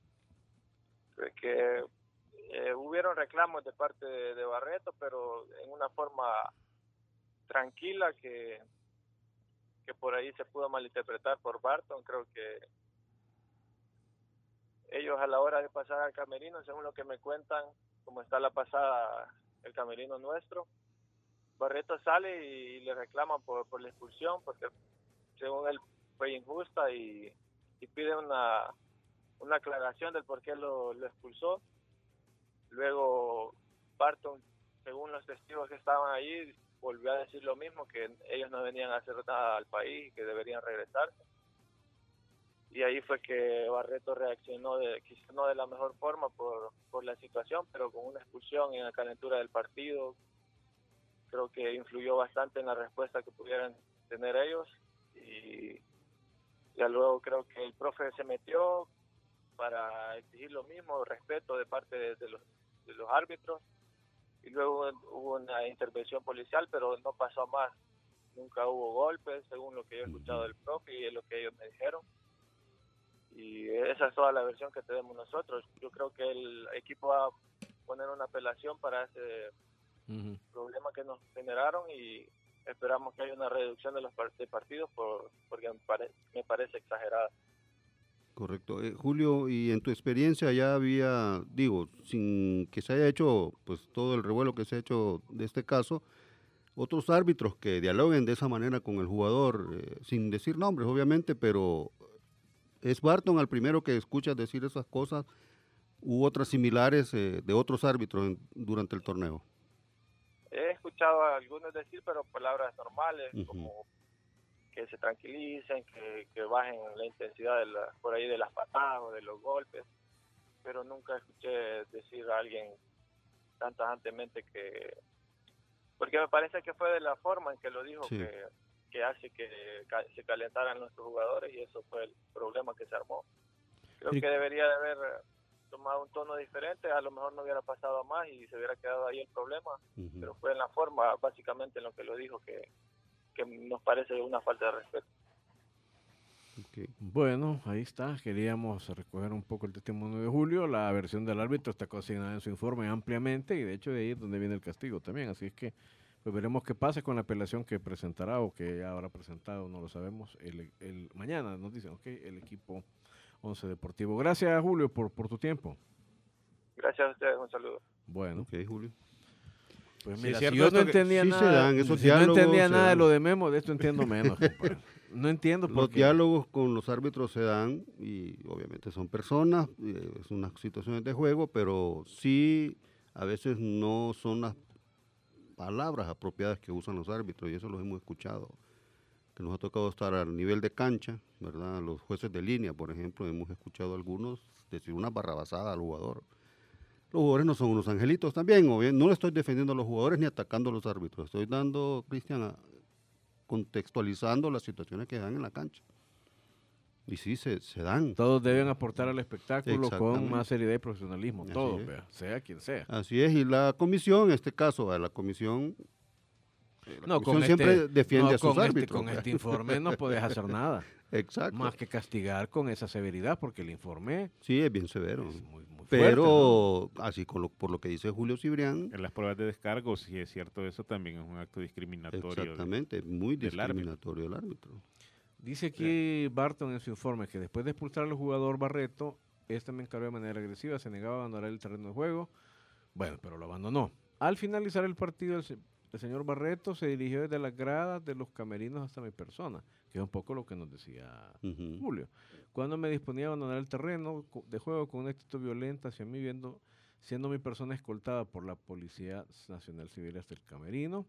Que eh, hubieron reclamos de parte de, de Barreto, pero en una forma tranquila que, que por ahí se pudo malinterpretar por Barton. Creo que ellos a la hora de pasar al camerino, según lo que me cuentan, como está la pasada el camerino nuestro, Barreto sale y le reclaman por, por la expulsión, porque según él fue injusta y, y pide una, una aclaración del por qué lo, lo expulsó. Luego Barton, según los testigos que estaban allí, volvió a decir lo mismo, que ellos no venían a hacer nada al país, que deberían regresarse. Y ahí fue que Barreto reaccionó, de, quizás no de la mejor forma por, por la situación, pero con una expulsión en la calentura del partido. Creo que influyó bastante en la respuesta que pudieran tener ellos. Y ya luego creo que el profe se metió para exigir lo mismo, respeto de parte de, de, los, de los árbitros, y luego hubo una intervención policial, pero no pasó a más. Nunca hubo golpes, según lo que yo he escuchado del profe y es lo que ellos me dijeron. Y esa es toda la versión que tenemos nosotros. Yo creo que el equipo va a poner una apelación para ese uh-huh. problema que nos generaron y esperamos que haya una reducción de los de partidos por, porque me, pare, me parece exagerada. Correcto. Eh, Julio, y en tu experiencia ya había, digo, sin que se haya hecho pues todo el revuelo que se ha hecho de este caso, otros árbitros que dialoguen de esa manera con el jugador, eh, sin decir nombres obviamente, pero ¿es Barton al primero que escuchas decir esas cosas u otras similares eh, de otros árbitros en, durante el torneo? He escuchado a algunos decir, pero palabras normales, uh-huh. como que se tranquilicen, que, que bajen la intensidad de la, por ahí de las patadas o de los golpes, pero nunca escuché decir a alguien tan tajantemente que... Porque me parece que fue de la forma en que lo dijo, sí. que, que hace que ca- se calentaran nuestros jugadores y eso fue el problema que se armó. Creo sí. que debería de haber tomado un tono diferente, a lo mejor no hubiera pasado más y se hubiera quedado ahí el problema, uh-huh. pero fue en la forma, básicamente en lo que lo dijo, que, que nos parece una falta de respeto. Okay. Bueno, ahí está, queríamos recoger un poco el testimonio de Julio, la versión del árbitro está consignada en su informe ampliamente y de hecho de ahí es donde viene el castigo también, así es que pues veremos qué pasa con la apelación que presentará o que ya habrá presentado, no lo sabemos, el, el mañana nos dicen, ok, el equipo Once Deportivo. Gracias Julio por, por tu tiempo. Gracias a ustedes, un saludo. Bueno. Ok, Julio. Pues mira, sí, si yo no entendía sí nada, esos si no entendía nada de lo de Memo, de esto entiendo menos. No entiendo por Los qué. diálogos con los árbitros se dan y obviamente son personas, es unas situaciones de juego, pero sí a veces no son las palabras apropiadas que usan los árbitros y eso los hemos escuchado. Que nos ha tocado estar al nivel de cancha, ¿verdad? Los jueces de línea, por ejemplo, hemos escuchado a algunos decir una barrabasada al jugador. Los jugadores no son unos angelitos también, o bien, no le estoy defendiendo a los jugadores ni atacando a los árbitros, estoy dando, Cristian, a, contextualizando las situaciones que dan en la cancha. Y sí, se, se dan. Todos deben aportar al espectáculo con más seriedad y profesionalismo, todos, vea, sea quien sea. Así es, y la comisión, en este caso, a la comisión, la no, comisión con siempre este, defiende no, a sus con árbitros. Este, con este informe no puedes hacer nada. Exacto. Más que castigar con esa severidad, porque el informe... Sí, es bien severo. Es muy, muy Pero, fuerte, ¿no? así con lo, por lo que dice Julio Cibrián... En las pruebas de descargo, si es cierto eso, también es un acto discriminatorio. Exactamente, de, muy del discriminatorio del árbitro. Dice aquí Barton en su informe que después de expulsar al jugador Barreto, este me encargó de manera agresiva, se negaba a abandonar el terreno de juego. Bueno, pero lo abandonó. Al finalizar el partido, el, el señor Barreto se dirigió desde las gradas de los camerinos hasta mi persona, que es un poco lo que nos decía uh-huh. Julio. Cuando me disponía a abandonar el terreno de juego con una actitud violenta hacia mí, viendo, siendo mi persona escoltada por la Policía Nacional Civil hasta el camerino.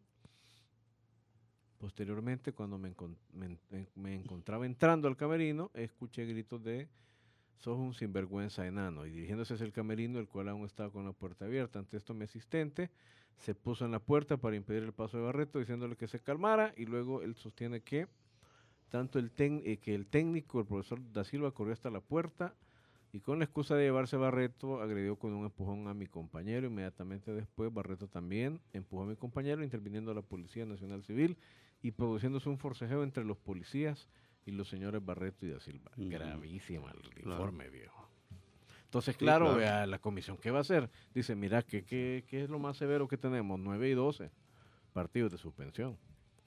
Posteriormente, cuando me, encont- me, me encontraba entrando al camerino, escuché gritos de "sos un sinvergüenza enano", y dirigiéndose hacia el camerino, el cual aún estaba con la puerta abierta. Ante esto, mi asistente se puso en la puerta para impedir el paso de Barreto, diciéndole que se calmara, y luego él sostiene que tanto el, tec- eh, que el técnico, el profesor Da Silva, corrió hasta la puerta y con la excusa de llevarse a Barreto, agredió con un empujón a mi compañero. Inmediatamente después, Barreto también empujó a mi compañero, interviniendo a la Policía Nacional Civil y produciéndose un forcejeo entre los policías y los señores Barreto y Da Silva. Uh-huh. Gravísima el claro. informe, viejo. Entonces, claro, sí, claro. Vea, la comisión, ¿qué va a hacer? Dice, mira, ¿qué, qué, qué es lo más severo que tenemos? nueve y doce partidos de suspensión.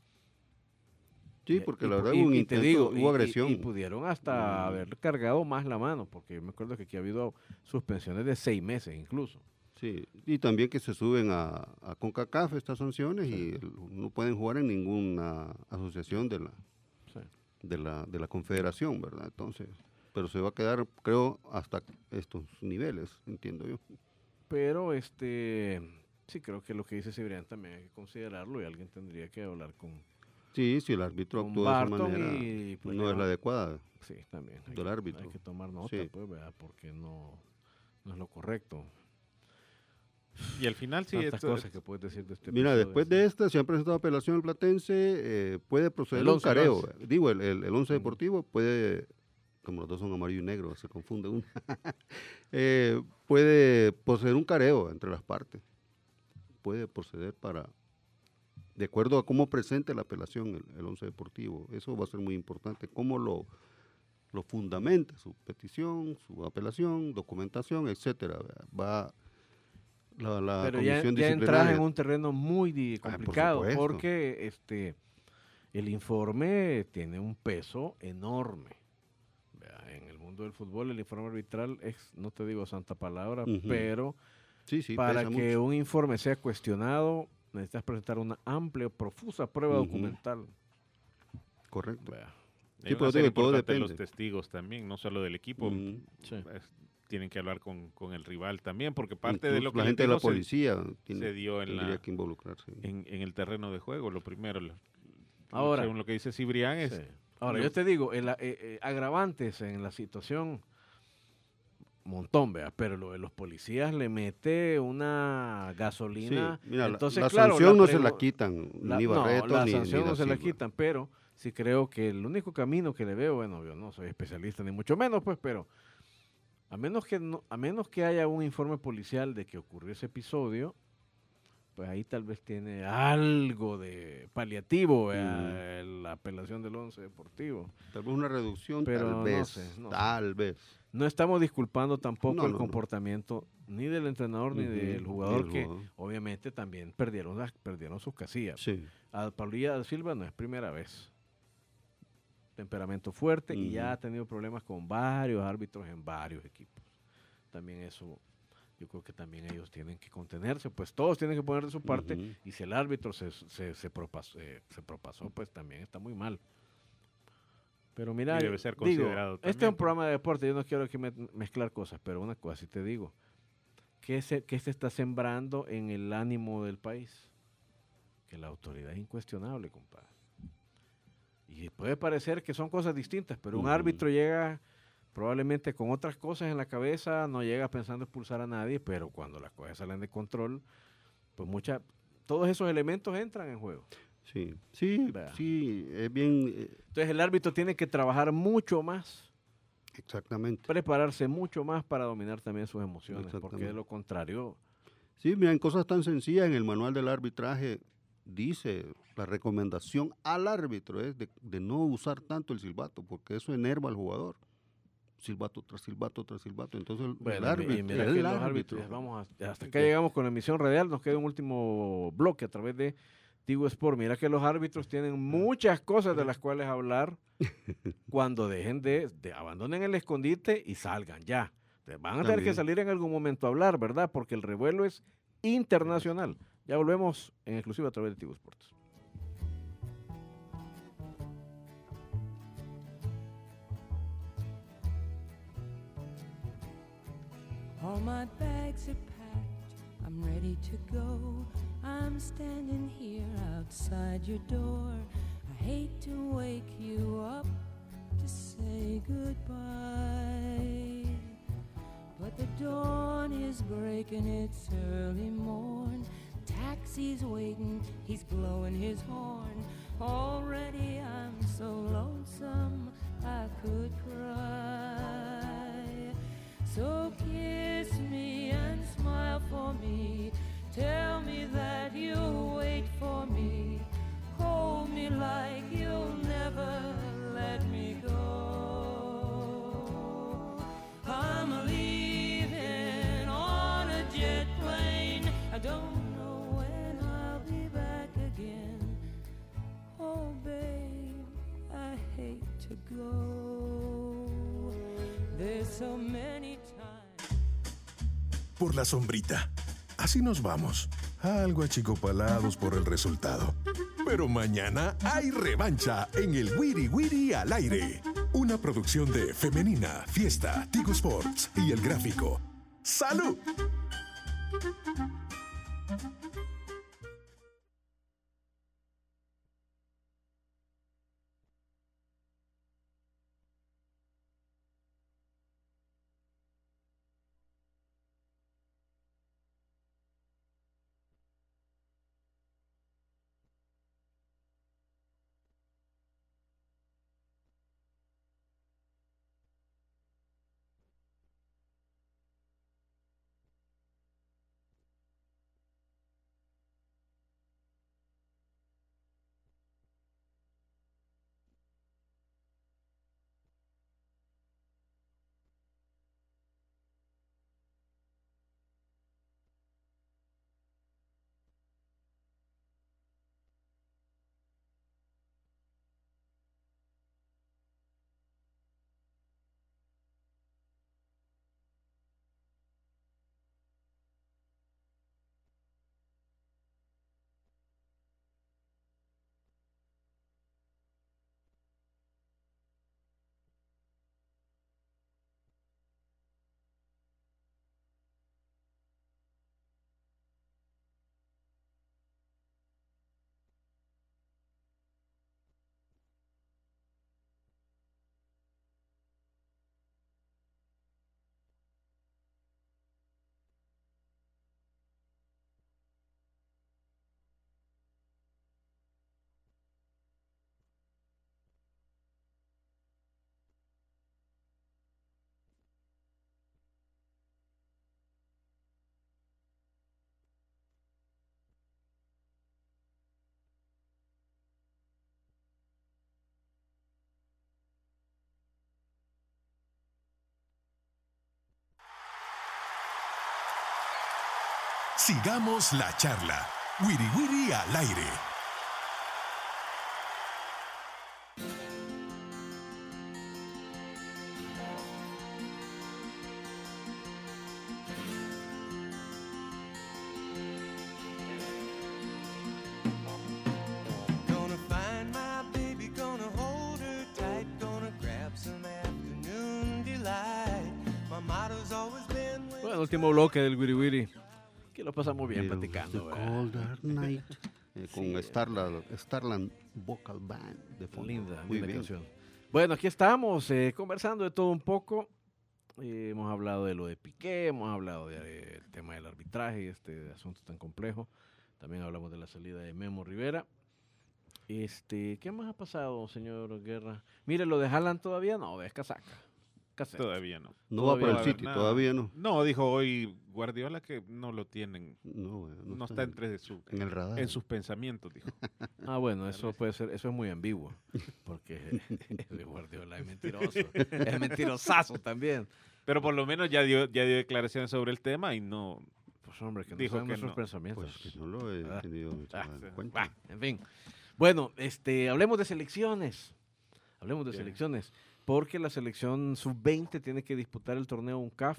Sí, porque y, la verdad y, hubo un y intento, te digo, hubo y, agresión. Y, y pudieron hasta mm. haber cargado más la mano, porque yo me acuerdo que aquí ha habido suspensiones de seis meses incluso. Sí, y también que se suben a, a CONCACAF estas sanciones sí. y el, no pueden jugar en ninguna asociación de la, sí. de la de la confederación, ¿verdad? Entonces, pero se va a quedar, creo, hasta estos niveles, entiendo yo. Pero, este, sí, creo que lo que dice Cibrián también hay que considerarlo y alguien tendría que hablar con... Sí, si el árbitro actúa de esa manera, y, pues, no ya, es la adecuada sí, también hay del que, árbitro. Hay que tomar nota, sí. pues, ¿verdad? Porque no, no es lo correcto. Y al final sí... Tantas esto, cosas que puedes decir de este Mira, después de, de esta, se han presentado apelación al Platense, eh, puede proceder el un once, careo. el once. Digo, el, el, el once uh-huh. Deportivo puede, como los dos son amarillo y negro, se confunde uno, eh, puede proceder un careo entre las partes. puede proceder para, de acuerdo a cómo presente la apelación el, el Once Deportivo. Eso va a ser muy importante, cómo lo, lo fundamenta, su petición, su apelación, documentación, etcétera. Va la, la Pero ya, comisión ya entras disciplinaria. en un terreno muy di- Ah, por complicado, supuesto. porque este el informe tiene un peso enorme. Vea, en el mundo del fútbol el informe arbitral es, no te digo santa palabra, Ujú. pero Sí, sí, para pesa que mucho. un informe sea cuestionado necesitas presentar una amplia, profusa prueba Ujú. documental. Correcto. Vea. Hay Sí, una pero serie digo, todo importante de los depende. testigos también, no solo del equipo. Mm. Sí. Es- tienen que hablar con, con el rival también, porque parte de Incluso lo que la les gente de la digo se- policía tiene, se dio en tendría la- que involucrarse. en, en el terreno de juego, lo primero. lo- Ahora, según lo que dice Cibrián, es sí. Ahora lo- yo te digo, el, eh, eh, agravantes en la situación, montón, vea, pero lo de los policías le mete una gasolina. Sí, mira, la- Entonces, la, claro, sanción no se pregu- la quitan, La- ni no, Barreto, la ni, sanción ni no Da se la Silva. quitan, pero sí creo que el único camino que le veo, bueno, yo no soy especialista ni mucho menos, pues, pero a menos que no, a menos que haya un informe policial de que ocurrió ese episodio, pues ahí tal vez tiene algo de paliativo, vea, la apelación del Once Deportivo. Tal vez una reducción, Pero tal no vez, sé, no sé. tal vez. No estamos disculpando tampoco No, el no, no. comportamiento ni del entrenador ni Ujú, del ni jugador, del que jugador. obviamente también perdieron, las, perdieron sus casillas. Sí. A Paulilla da Silva no es primera vez. Temperamento fuerte y ya Ujú. ha tenido problemas con varios árbitros en varios equipos. También eso, yo creo que también ellos tienen que contenerse, pues todos tienen que poner de su parte, Ujú. y si el árbitro se, se, se, propasó, eh, se propasó, pues también está muy mal. Pero mira, Y debe ser digo, considerado este es también, un programa de deporte, yo no quiero aquí me- mezclar cosas, pero una cosa sí te digo, ¿qué se, qué se está sembrando en el ánimo del país? Que la autoridad es incuestionable, compadre. Y puede parecer que son cosas distintas, pero un Ujú. árbitro llega probablemente con otras cosas en la cabeza, no llega pensando expulsar a nadie, pero cuando las cosas salen de control, pues mucha, todos esos elementos entran en juego. Sí, sí, Vea. sí, es bien, eh, Entonces el árbitro tiene que trabajar mucho más, exactamente. prepararse mucho más para dominar también sus emociones, porque Exactamente. de lo contrario, Sí, mira, en cosas tan sencillas, en el manual del arbitraje dice la recomendación al árbitro es de, de no usar tanto el silbato, porque eso enerva al jugador. Silbato tras silbato tras silbato. Entonces el, bueno, el y mi- árbitro, y mira el que los árbitro. árbitros, vamos a- hasta acá llegamos con la emisión radial, nos queda un último bloque a través de Tigo Sport. Mira que los árbitros tienen muchas cosas de las cuales hablar cuando dejen de, de abandonen el escondite y salgan ya. Te Van a tener que También. salir en algún momento a hablar, ¿verdad? Porque el revuelo es internacional. Ya volvemos en exclusiva a través de Tigo Sports. All my bags are packed, I'm ready to go. I'm standing here outside your door. I hate to wake you up to say goodbye, but the dawn is breaking, it's early morn. Taxi's waiting, he's blowing his horn. Already I'm so lonesome I could cry. So kiss me and smile for me. Tell me that you'll wait for me. Hold me like you'll never let me go. I'm leaving on a jet plane. I don't know when I'll be back again. Oh, babe, I hate to go. There's so many times. Por la sombrita. Así nos vamos. Algo achicopalados por el resultado. Pero mañana hay revancha en el Wiri Wiri al aire. Una producción de Femenina, Fiesta, Tigo Sports y El Gráfico. ¡Salud! Sigamos la charla. Wiri Wiri al aire. Bueno, último bloque del Wiri Wiri. Que lo pasamos bien It was platicando. the ¿verdad? cold dark night. Eh, con Sí. Starland, Starland Vocal Band de fondo. Linda, Muy linda bien. canción. Bueno, aquí estamos eh, conversando de todo un poco. Eh, hemos hablado de lo de Piqué, hemos hablado del tema del arbitraje y este asunto tan complejo. También hablamos de la salida de Memo Rivera. Este, ¿qué más ha pasado, señor Guerra? Mire, lo de Haaland todavía no, es casaca. Cassette. Todavía no. No va Todavía para va a el haber City, nada. todavía no. No, dijo hoy Guardiola que no lo tienen. No, eh, No, está entre su, en el radar. en sus pensamientos, dijo. Ah, bueno, eso puede ser, eso es muy ambiguo, porque el Guardiola es mentiroso, es mentirosazo también. Pero por lo menos ya dio, ya dio declaraciones sobre el tema y no. Pues hombre, que no Dijo saben que nuestros no. pensamientos. Pues que no lo he Ah. tenido Ah, en sí. cuenta. Bah, en fin. Bueno, este, hablemos de selecciones. Hablemos de Bien. selecciones. Porque la selección sub veinte tiene que disputar el torneo UNCAF.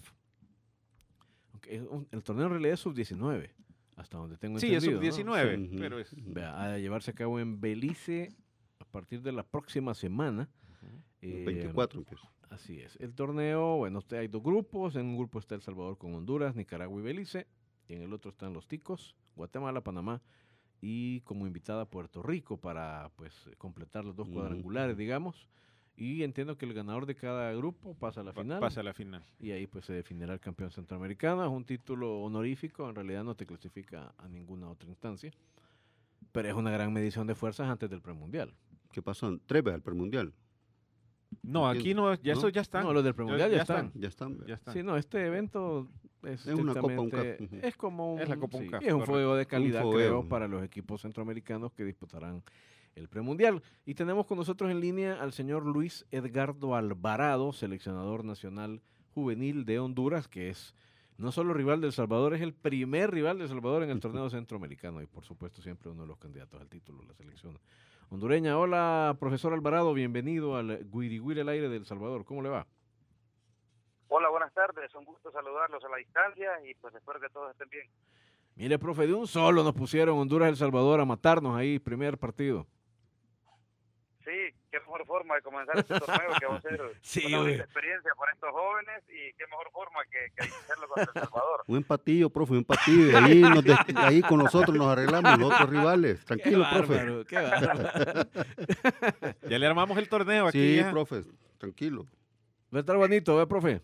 Aunque es un- El torneo en realidad es sub diecinueve, hasta donde tengo Sí, es entendido. sub ¿no? diecinueve, Sí. pero es. Vea, ha de llevarse a cabo en Belice a partir de la próxima semana. El Eh, veinticuatro empieza. Así es. El torneo, bueno, usted hay dos grupos. En un grupo está El Salvador con Honduras, Nicaragua y Belice. Y en el otro están los Ticos, Guatemala, Panamá y como invitada Puerto Rico para pues completar los dos Mm. cuadrangulares, digamos. Y entiendo que el ganador de cada grupo pasa a la pa- final. Pasa a la final. Y ahí pues se definirá el campeón centroamericano. Es un título honorífico, en realidad no te clasifica a ninguna otra instancia. Pero es una gran medición de fuerzas antes del premundial. ¿Qué pasó? Tres veces al premundial. No, aquí no, ya ¿No? eso ya están. No, los del premundial ya están. Ya están. Ya están. Sí, no, este evento es, Es una Copa estrictamente- UNCAF, ujú. es como un, Es la Copa sí, UNCAF, es un correcto. fuego de calidad, fogueo. creo, para los equipos centroamericanos que disputarán el premundial. Y tenemos con nosotros en línea al señor Luis Edgardo Alvarado, seleccionador nacional juvenil de Honduras, que es no solo rival de El Salvador, es el primer rival de El Salvador en el torneo centroamericano y por supuesto siempre uno de los candidatos al título de la selección hondureña. Hola, profesor Alvarado, bienvenido al Guiri Guiri al aire de El Salvador. ¿Cómo le va? Hola, buenas tardes. Un gusto saludarlos a la distancia y pues espero que todos estén bien. Mire, profe, de un solo nos pusieron Honduras El Salvador a matarnos ahí, primer partido. Sí, qué mejor forma de comenzar este torneo que va a ser Sí, una oye. bonita experiencia para estos jóvenes y qué mejor forma que, que iniciarlo contra El Salvador. Un empatillo, profe, un empatillo. Y ahí, nos des- ahí con nosotros nos arreglamos los otros rivales. Tranquilo, Qué profe. bárbaro, qué bárbaro. Ya le armamos el torneo aquí. Sí, ya. profe, tranquilo. Va a estar bonito, ¿eh, profe?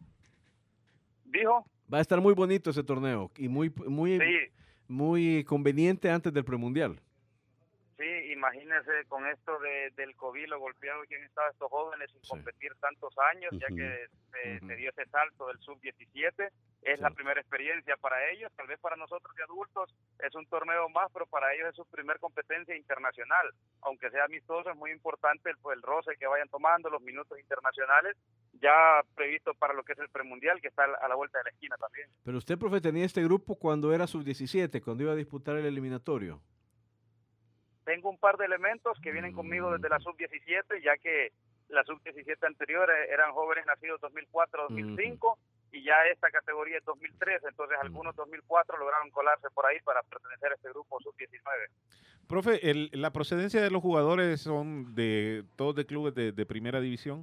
¿Dijo? Va a estar muy bonito ese torneo y muy, muy, Sí, muy conveniente antes del premundial. sí, imagínense con esto de, del COVID, lo golpeado que han estado estos jóvenes sin Sí. competir tantos años, ya Ujú. que se, Ujú. se dio ese salto del sub diecisiete. Es la Sí. primera experiencia para ellos, tal vez para nosotros de adultos es un torneo más, pero para ellos es su primer competencia internacional. Aunque sea amistoso, es muy importante el, pues, el roce que vayan tomando, los minutos internacionales, ya previsto para lo que es el premundial, que está a la vuelta de la esquina también. Pero usted, profe, tenía este grupo cuando era sub diecisiete, cuando iba a disputar el eliminatorio. Tengo un par de elementos que vienen conmigo desde la sub diecisiete, ya que la sub diecisiete anterior eh, eran jóvenes nacidos dos mil cuatro, dos mil cinco, y ya esta categoría es dos mil tres, entonces algunos dos mil cuatro lograron colarse por ahí para pertenecer a este grupo sub diecinueve. Profe, el- la procedencia de los jugadores son de todos de clubes de, de primera división.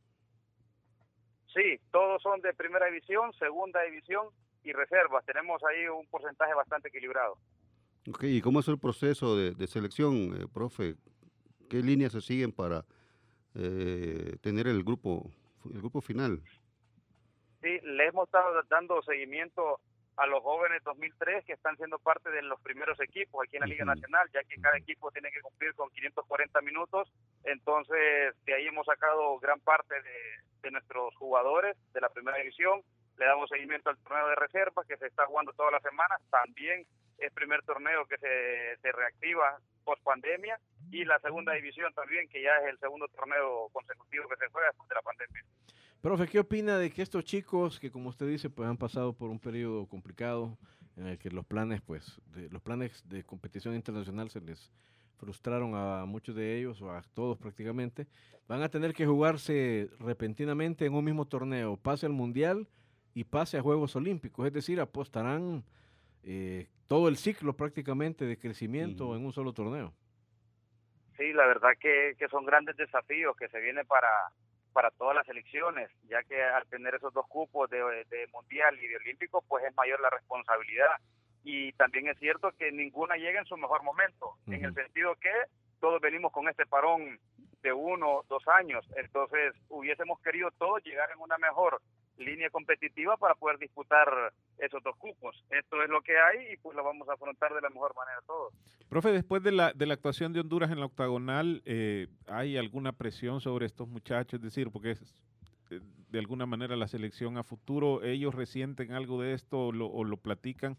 Sí, todos son de primera división, segunda división y reservas. Tenemos ahí un porcentaje bastante equilibrado. Ok, ¿y cómo es el proceso de, de selección, eh, profe? ¿Qué líneas se siguen para eh, tener el grupo, el grupo final? Sí, le hemos estado dando seguimiento a los jóvenes dos mil tres que están siendo parte de los primeros equipos aquí en la Liga Ujú. Nacional, ya que cada equipo tiene que cumplir con quinientos cuarenta minutos. Entonces, de ahí hemos sacado gran parte de, de nuestros jugadores de la primera división. Le damos seguimiento al torneo de reserva que se está jugando todas las semanas. También es primer torneo que se, se reactiva post pandemia, y la segunda división también, que ya es el segundo torneo consecutivo que se juega después de la pandemia. Profe, ¿qué opina de que estos chicos que, como usted dice, pues han pasado por un periodo complicado, en el que los planes, pues, de, los planes de competición internacional se les frustraron a muchos de ellos, o a todos prácticamente, van a tener que jugarse repentinamente en un mismo torneo, pase al Mundial y pase a Juegos Olímpicos, es decir, apostarán eh, todo el ciclo prácticamente de crecimiento uh-huh. en un solo torneo. Sí, la verdad que, que son grandes desafíos que se vienen para, para todas las selecciones, ya que al tener esos dos cupos de, de Mundial y de Olímpico, pues es mayor la responsabilidad. Y también es cierto que ninguna llega en su mejor momento, uh-huh. en el sentido que todos venimos con este parón de uno, dos años, entonces hubiésemos querido todos llegar en una mejor línea competitiva para poder disputar esos dos cupos. Esto es lo que hay y pues lo vamos a afrontar de la mejor manera todos. Profe, después de la, de la actuación de Honduras en la octagonal, eh, ¿hay alguna presión sobre estos muchachos? Es decir, porque es, eh, de alguna manera la selección a futuro, ¿ellos resienten algo de esto o lo, o lo platican?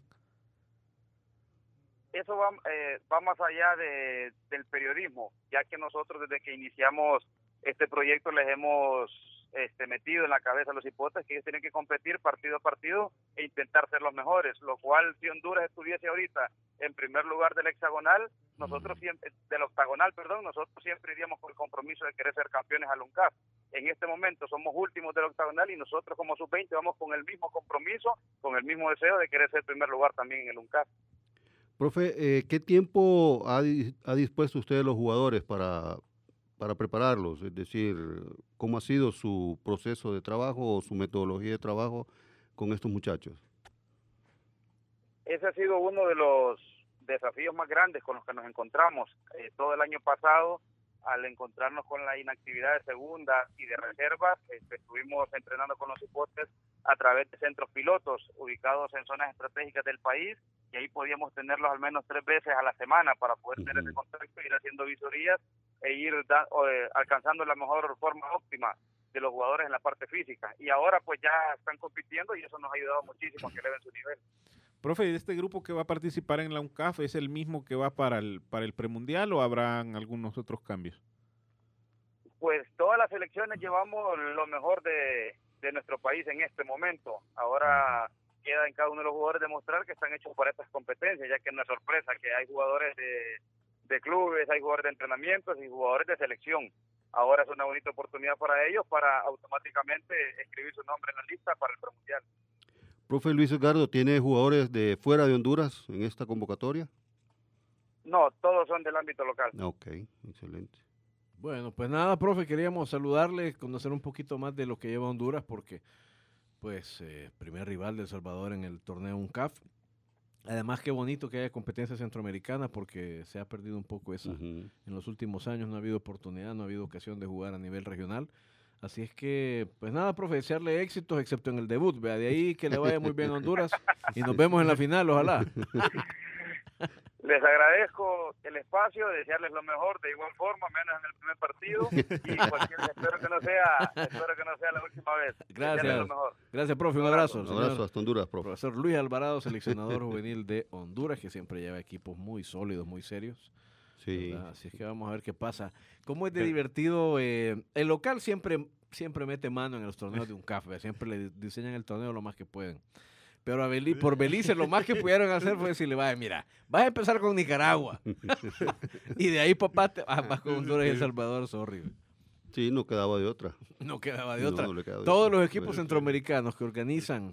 Eso va, eh, va más allá de, del periodismo, ya que nosotros desde que iniciamos este proyecto les hemos este, metido en la cabeza a los hipotes que ellos tienen que competir partido a partido e intentar ser los mejores, lo cual si Honduras estuviese ahorita en primer lugar del hexagonal, nosotros siempre, del octagonal, perdón, nosotros siempre iríamos con el compromiso de querer ser campeones al UNCAF. En este momento somos últimos del octagonal y nosotros como sub veinte vamos con el mismo compromiso, con el mismo deseo de querer ser primer lugar también en el UNCAF. Profe, eh, ¿qué tiempo ha, ha dispuesto usted los jugadores para, para prepararlos? Es decir, ¿cómo ha sido su proceso de trabajo o su metodología de trabajo con estos muchachos? Ese ha sido uno de los desafíos más grandes con los que nos encontramos eh, todo el año pasado. Al encontrarnos con la inactividad de segunda y de reservas, este, estuvimos entrenando con los hipotes a través de centros pilotos ubicados en zonas estratégicas del país, y ahí podíamos tenerlos al menos tres veces a la semana para poder uh-huh. tener ese contacto, ir haciendo visorías e ir da, o, eh, alcanzando la mejor forma óptima de los jugadores en la parte física. Y ahora pues ya están compitiendo y eso nos ha ayudado muchísimo a que eleven su nivel. Profe, ¿este grupo que va a participar en la UNCAF es el mismo que va para el para el premundial o habrán algunos otros cambios? Pues todas las selecciones llevamos lo mejor de, de nuestro país en este momento. Ahora queda en cada uno de los jugadores demostrar que están hechos para estas competencias, ya que no es sorpresa que hay jugadores de, de clubes, hay jugadores de entrenamientos y jugadores de selección. Ahora es una bonita oportunidad para ellos para automáticamente escribir su nombre en la lista para el premundial. Profe Luis Edgardo, ¿tiene jugadores de fuera de Honduras en esta convocatoria? No, todos son del ámbito local. Ok, excelente. Bueno, pues nada, profe, queríamos saludarle, conocer un poquito más de lo que lleva Honduras, porque, pues, eh, primer rival de El Salvador en el torneo UNCAF. Además, qué bonito que haya competencia centroamericana, porque se ha perdido un poco esa. Uh-huh. En los últimos años no ha habido oportunidad, no ha habido ocasión de jugar a nivel regional. Así es que, pues nada, profe, desearle éxitos, excepto en el debut, vea, de ahí que le vaya muy bien a Honduras y nos vemos en la final, ojalá. Les agradezco el espacio, desearles lo mejor de igual forma, menos en el primer partido, y cualquier, espero que no sea, espero que no sea la última vez. Gracias, lo mejor. Gracias, profe, un abrazo. Un abrazo hasta Honduras, profe. Profesor Luis Alvarado, seleccionador juvenil de Honduras, que siempre lleva equipos muy sólidos, muy serios. Sí. ¿Verdad? Así es que vamos a ver qué pasa. ¿Cómo es de divertido? Eh, el local siempre, siempre mete mano en los torneos de UNCAF, siempre le diseñan el torneo lo más que pueden. Pero a Belice, por Belice lo más que pudieron hacer fue decirle, vaya, mira, vas a empezar con Nicaragua. Y de ahí, papá, te vas con Honduras y El Salvador, sorry. Sí, no quedaba de otra. No quedaba de otra. No, no quedaba de Todos otra. los equipos centroamericanos que organizan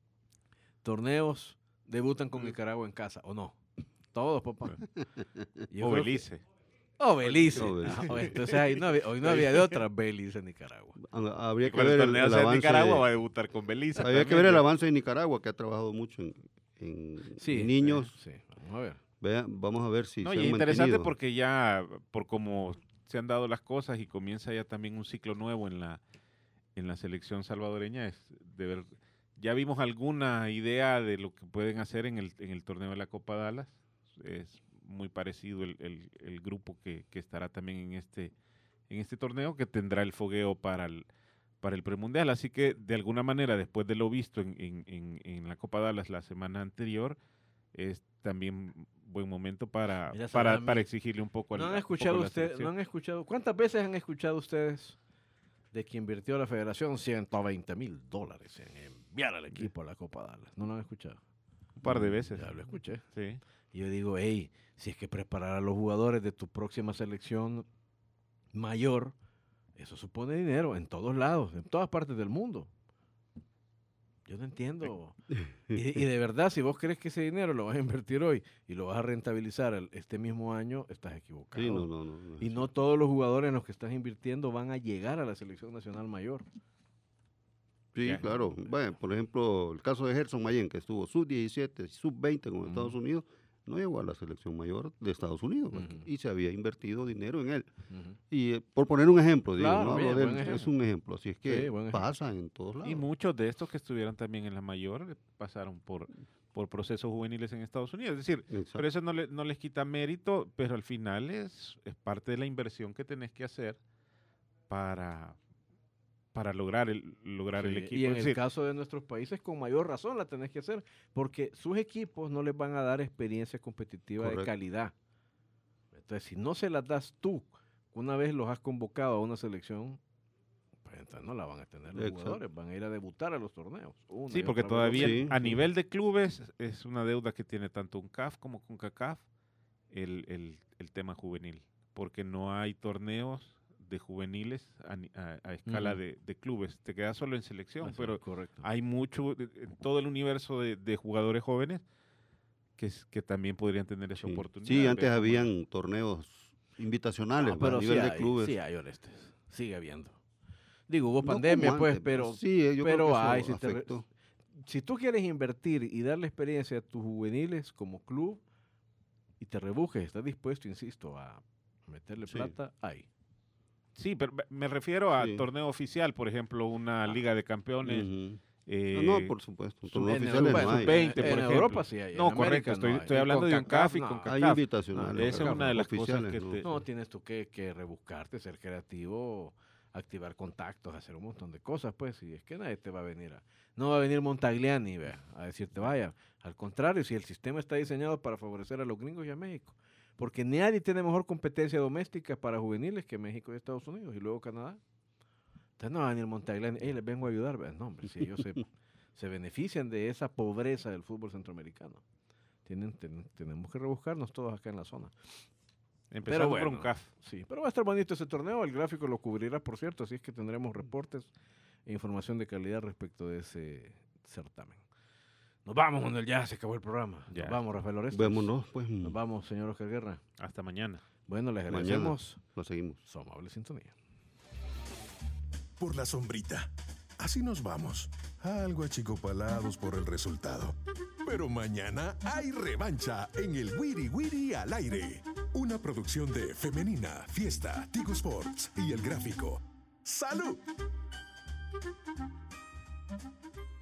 torneos debutan con Nicaragua en casa, ¿o no? Todos, papá. O Belice. O Belice. Oh, Belice. Ah, entonces ahí no había, hoy no había de otra, Belice en Nicaragua. Habría que ver el, el avance. De Nicaragua va a debutar con Belice. Habría también, que ver el avance de Nicaragua, que ha trabajado mucho en, en, sí, en niños. Sí, sí, vamos a ver. Vea, vamos a ver si no, se y han es interesante mantenido. Porque ya, por cómo se han dado las cosas y comienza ya también un ciclo nuevo en la en la selección salvadoreña, es de ver, ya vimos alguna idea de lo que pueden hacer en el, en el torneo de la Copa Dallas. Es muy parecido el, el, el grupo que, que estará también en este en este torneo, que tendrá el fogueo para el para el premundial. Así que de alguna manera, después de lo visto en, en, en, en la Copa Dallas la semana anterior, es también buen momento para Mira, para, para exigirle un poco. ¿No al, han escuchado usted, no han escuchado cuántas veces han escuchado ustedes de que invirtió la Federación ciento veinte mil dólares en enviar al equipo a la Copa Dallas? ¿No lo han escuchado? par de veces. Ya lo escuché. Sí. Y yo digo, hey, si es que preparar a los jugadores de tu próxima selección mayor, eso supone dinero en todos lados, en todas partes del mundo. Yo no entiendo. Y, y de verdad, si vos crees que ese dinero lo vas a invertir hoy y lo vas a rentabilizar el- este mismo año, estás equivocado. Sí, no, no, no. no es Y así. no todos los jugadores en los que estás invirtiendo van a llegar a la selección nacional mayor. Sí, Ya. claro. Bueno, por ejemplo, el caso de Gerson Mayen, que estuvo sub diecisiete, sub veinte con Ujú. Estados Unidos, no llegó a la selección mayor de Estados Unidos, pues, Ujú. y se había invertido dinero en él. Ujú. Y eh, por poner un ejemplo, digo, Claro, no hablo bien, de buen él, es ejemplo. un ejemplo, así es que Sí, buen ejemplo. pasa en todos lados. Y muchos de estos que estuvieron también en la mayor eh, pasaron por, por procesos juveniles en Estados Unidos. Es decir, Exacto. pero eso no, le- no les quita mérito, pero al final es, es parte de la inversión que tenés que hacer para, para lograr el, lograr el Sí, equipo. y en Es el decir, caso de nuestros países, con mayor razón la tenés que hacer, porque sus equipos no les van a dar experiencia competitiva de Correcto. calidad. Entonces, si no se las das tú, una vez los has convocado a una selección, pues entonces no la van a tener los Exacto. jugadores, van a ir a debutar a los torneos. una sí, y porque otra vez. todavía Sí, a sí. nivel de clubes es una deuda que tiene tanto un C A F como con CACAF el, el, el tema juvenil, porque no hay torneos de juveniles a, ni- a- a escala Ujú. de, de clubes. Te quedas solo en selección, Así, pero correcto. hay mucho, de- en todo el universo de, de jugadores jóvenes que, es- que también podrían tener esa Sí. oportunidad. Sí, de antes ver cómo- habían torneos invitacionales No, pues, a pero nivel sí de hay, clubes. sí hay, Orestes, sigue habiendo. Digo, hubo No pandemia, como pues, antes, pero sí, eh, yo pero creo que eso hay, si te re- afectó. si tú quieres invertir y darle experiencia a tus juveniles como club y te rebujes, estás dispuesto, insisto, a meterle Sí. plata, hay. Sí, pero me- me refiero a Sí. torneo oficial, por ejemplo, una Liga de Campeones. Ujú. eh, No, no, por supuesto. sub- Torneos en oficiales Europa, no hay. sub veinte, en, por en ejemplo. Europa sí hay. No, en correcto, América estoy- no hay. estoy Y hablando de un CONCACAF, CAF y no. CONCACAF. Hay CAF. invitacionales. No, Esa es CACAF, una de las cosas oficiales, que no. te- No, tienes tú que, que rebuscarte, ser creativo, activar contactos, hacer un montón de cosas, pues, y es que nadie te va a venir a... No va a venir Montagliani, vea, a decirte, vaya. Al contrario, si el sistema está diseñado para favorecer a los gringos y a México. Porque nadie tiene mejor competencia doméstica para juveniles que México y Estados Unidos, y luego Canadá. Entonces no va a venir Montagliani, hey, les vengo a ayudar, vea. No, hombre, si ellos se, se benefician de esa pobreza del fútbol centroamericano. Tienen, ten- tenemos que rebuscarnos todos acá en la zona. Empezando bueno, por un CAF. Sí, pero va a estar bonito ese torneo. El gráfico lo cubrirá, por cierto, así es que tendremos reportes e información de calidad respecto de ese certamen. Nos vamos, Manuel, ya se acabó el programa. Ya. Nos vamos, Rafael Orestes. Vémonos, pues. Nos vamos, señor Oscar Guerra. Hasta mañana. Bueno, les Mañana. agradecemos Lo seguimos. su amable sintonía. Por la sombrita. Así nos vamos. Algo achicopalados por el resultado. Pero mañana hay revancha en el Wiri Wiri al aire. Una producción de Femenina, Fiesta, Tigo Sports y El Gráfico. ¡Salud!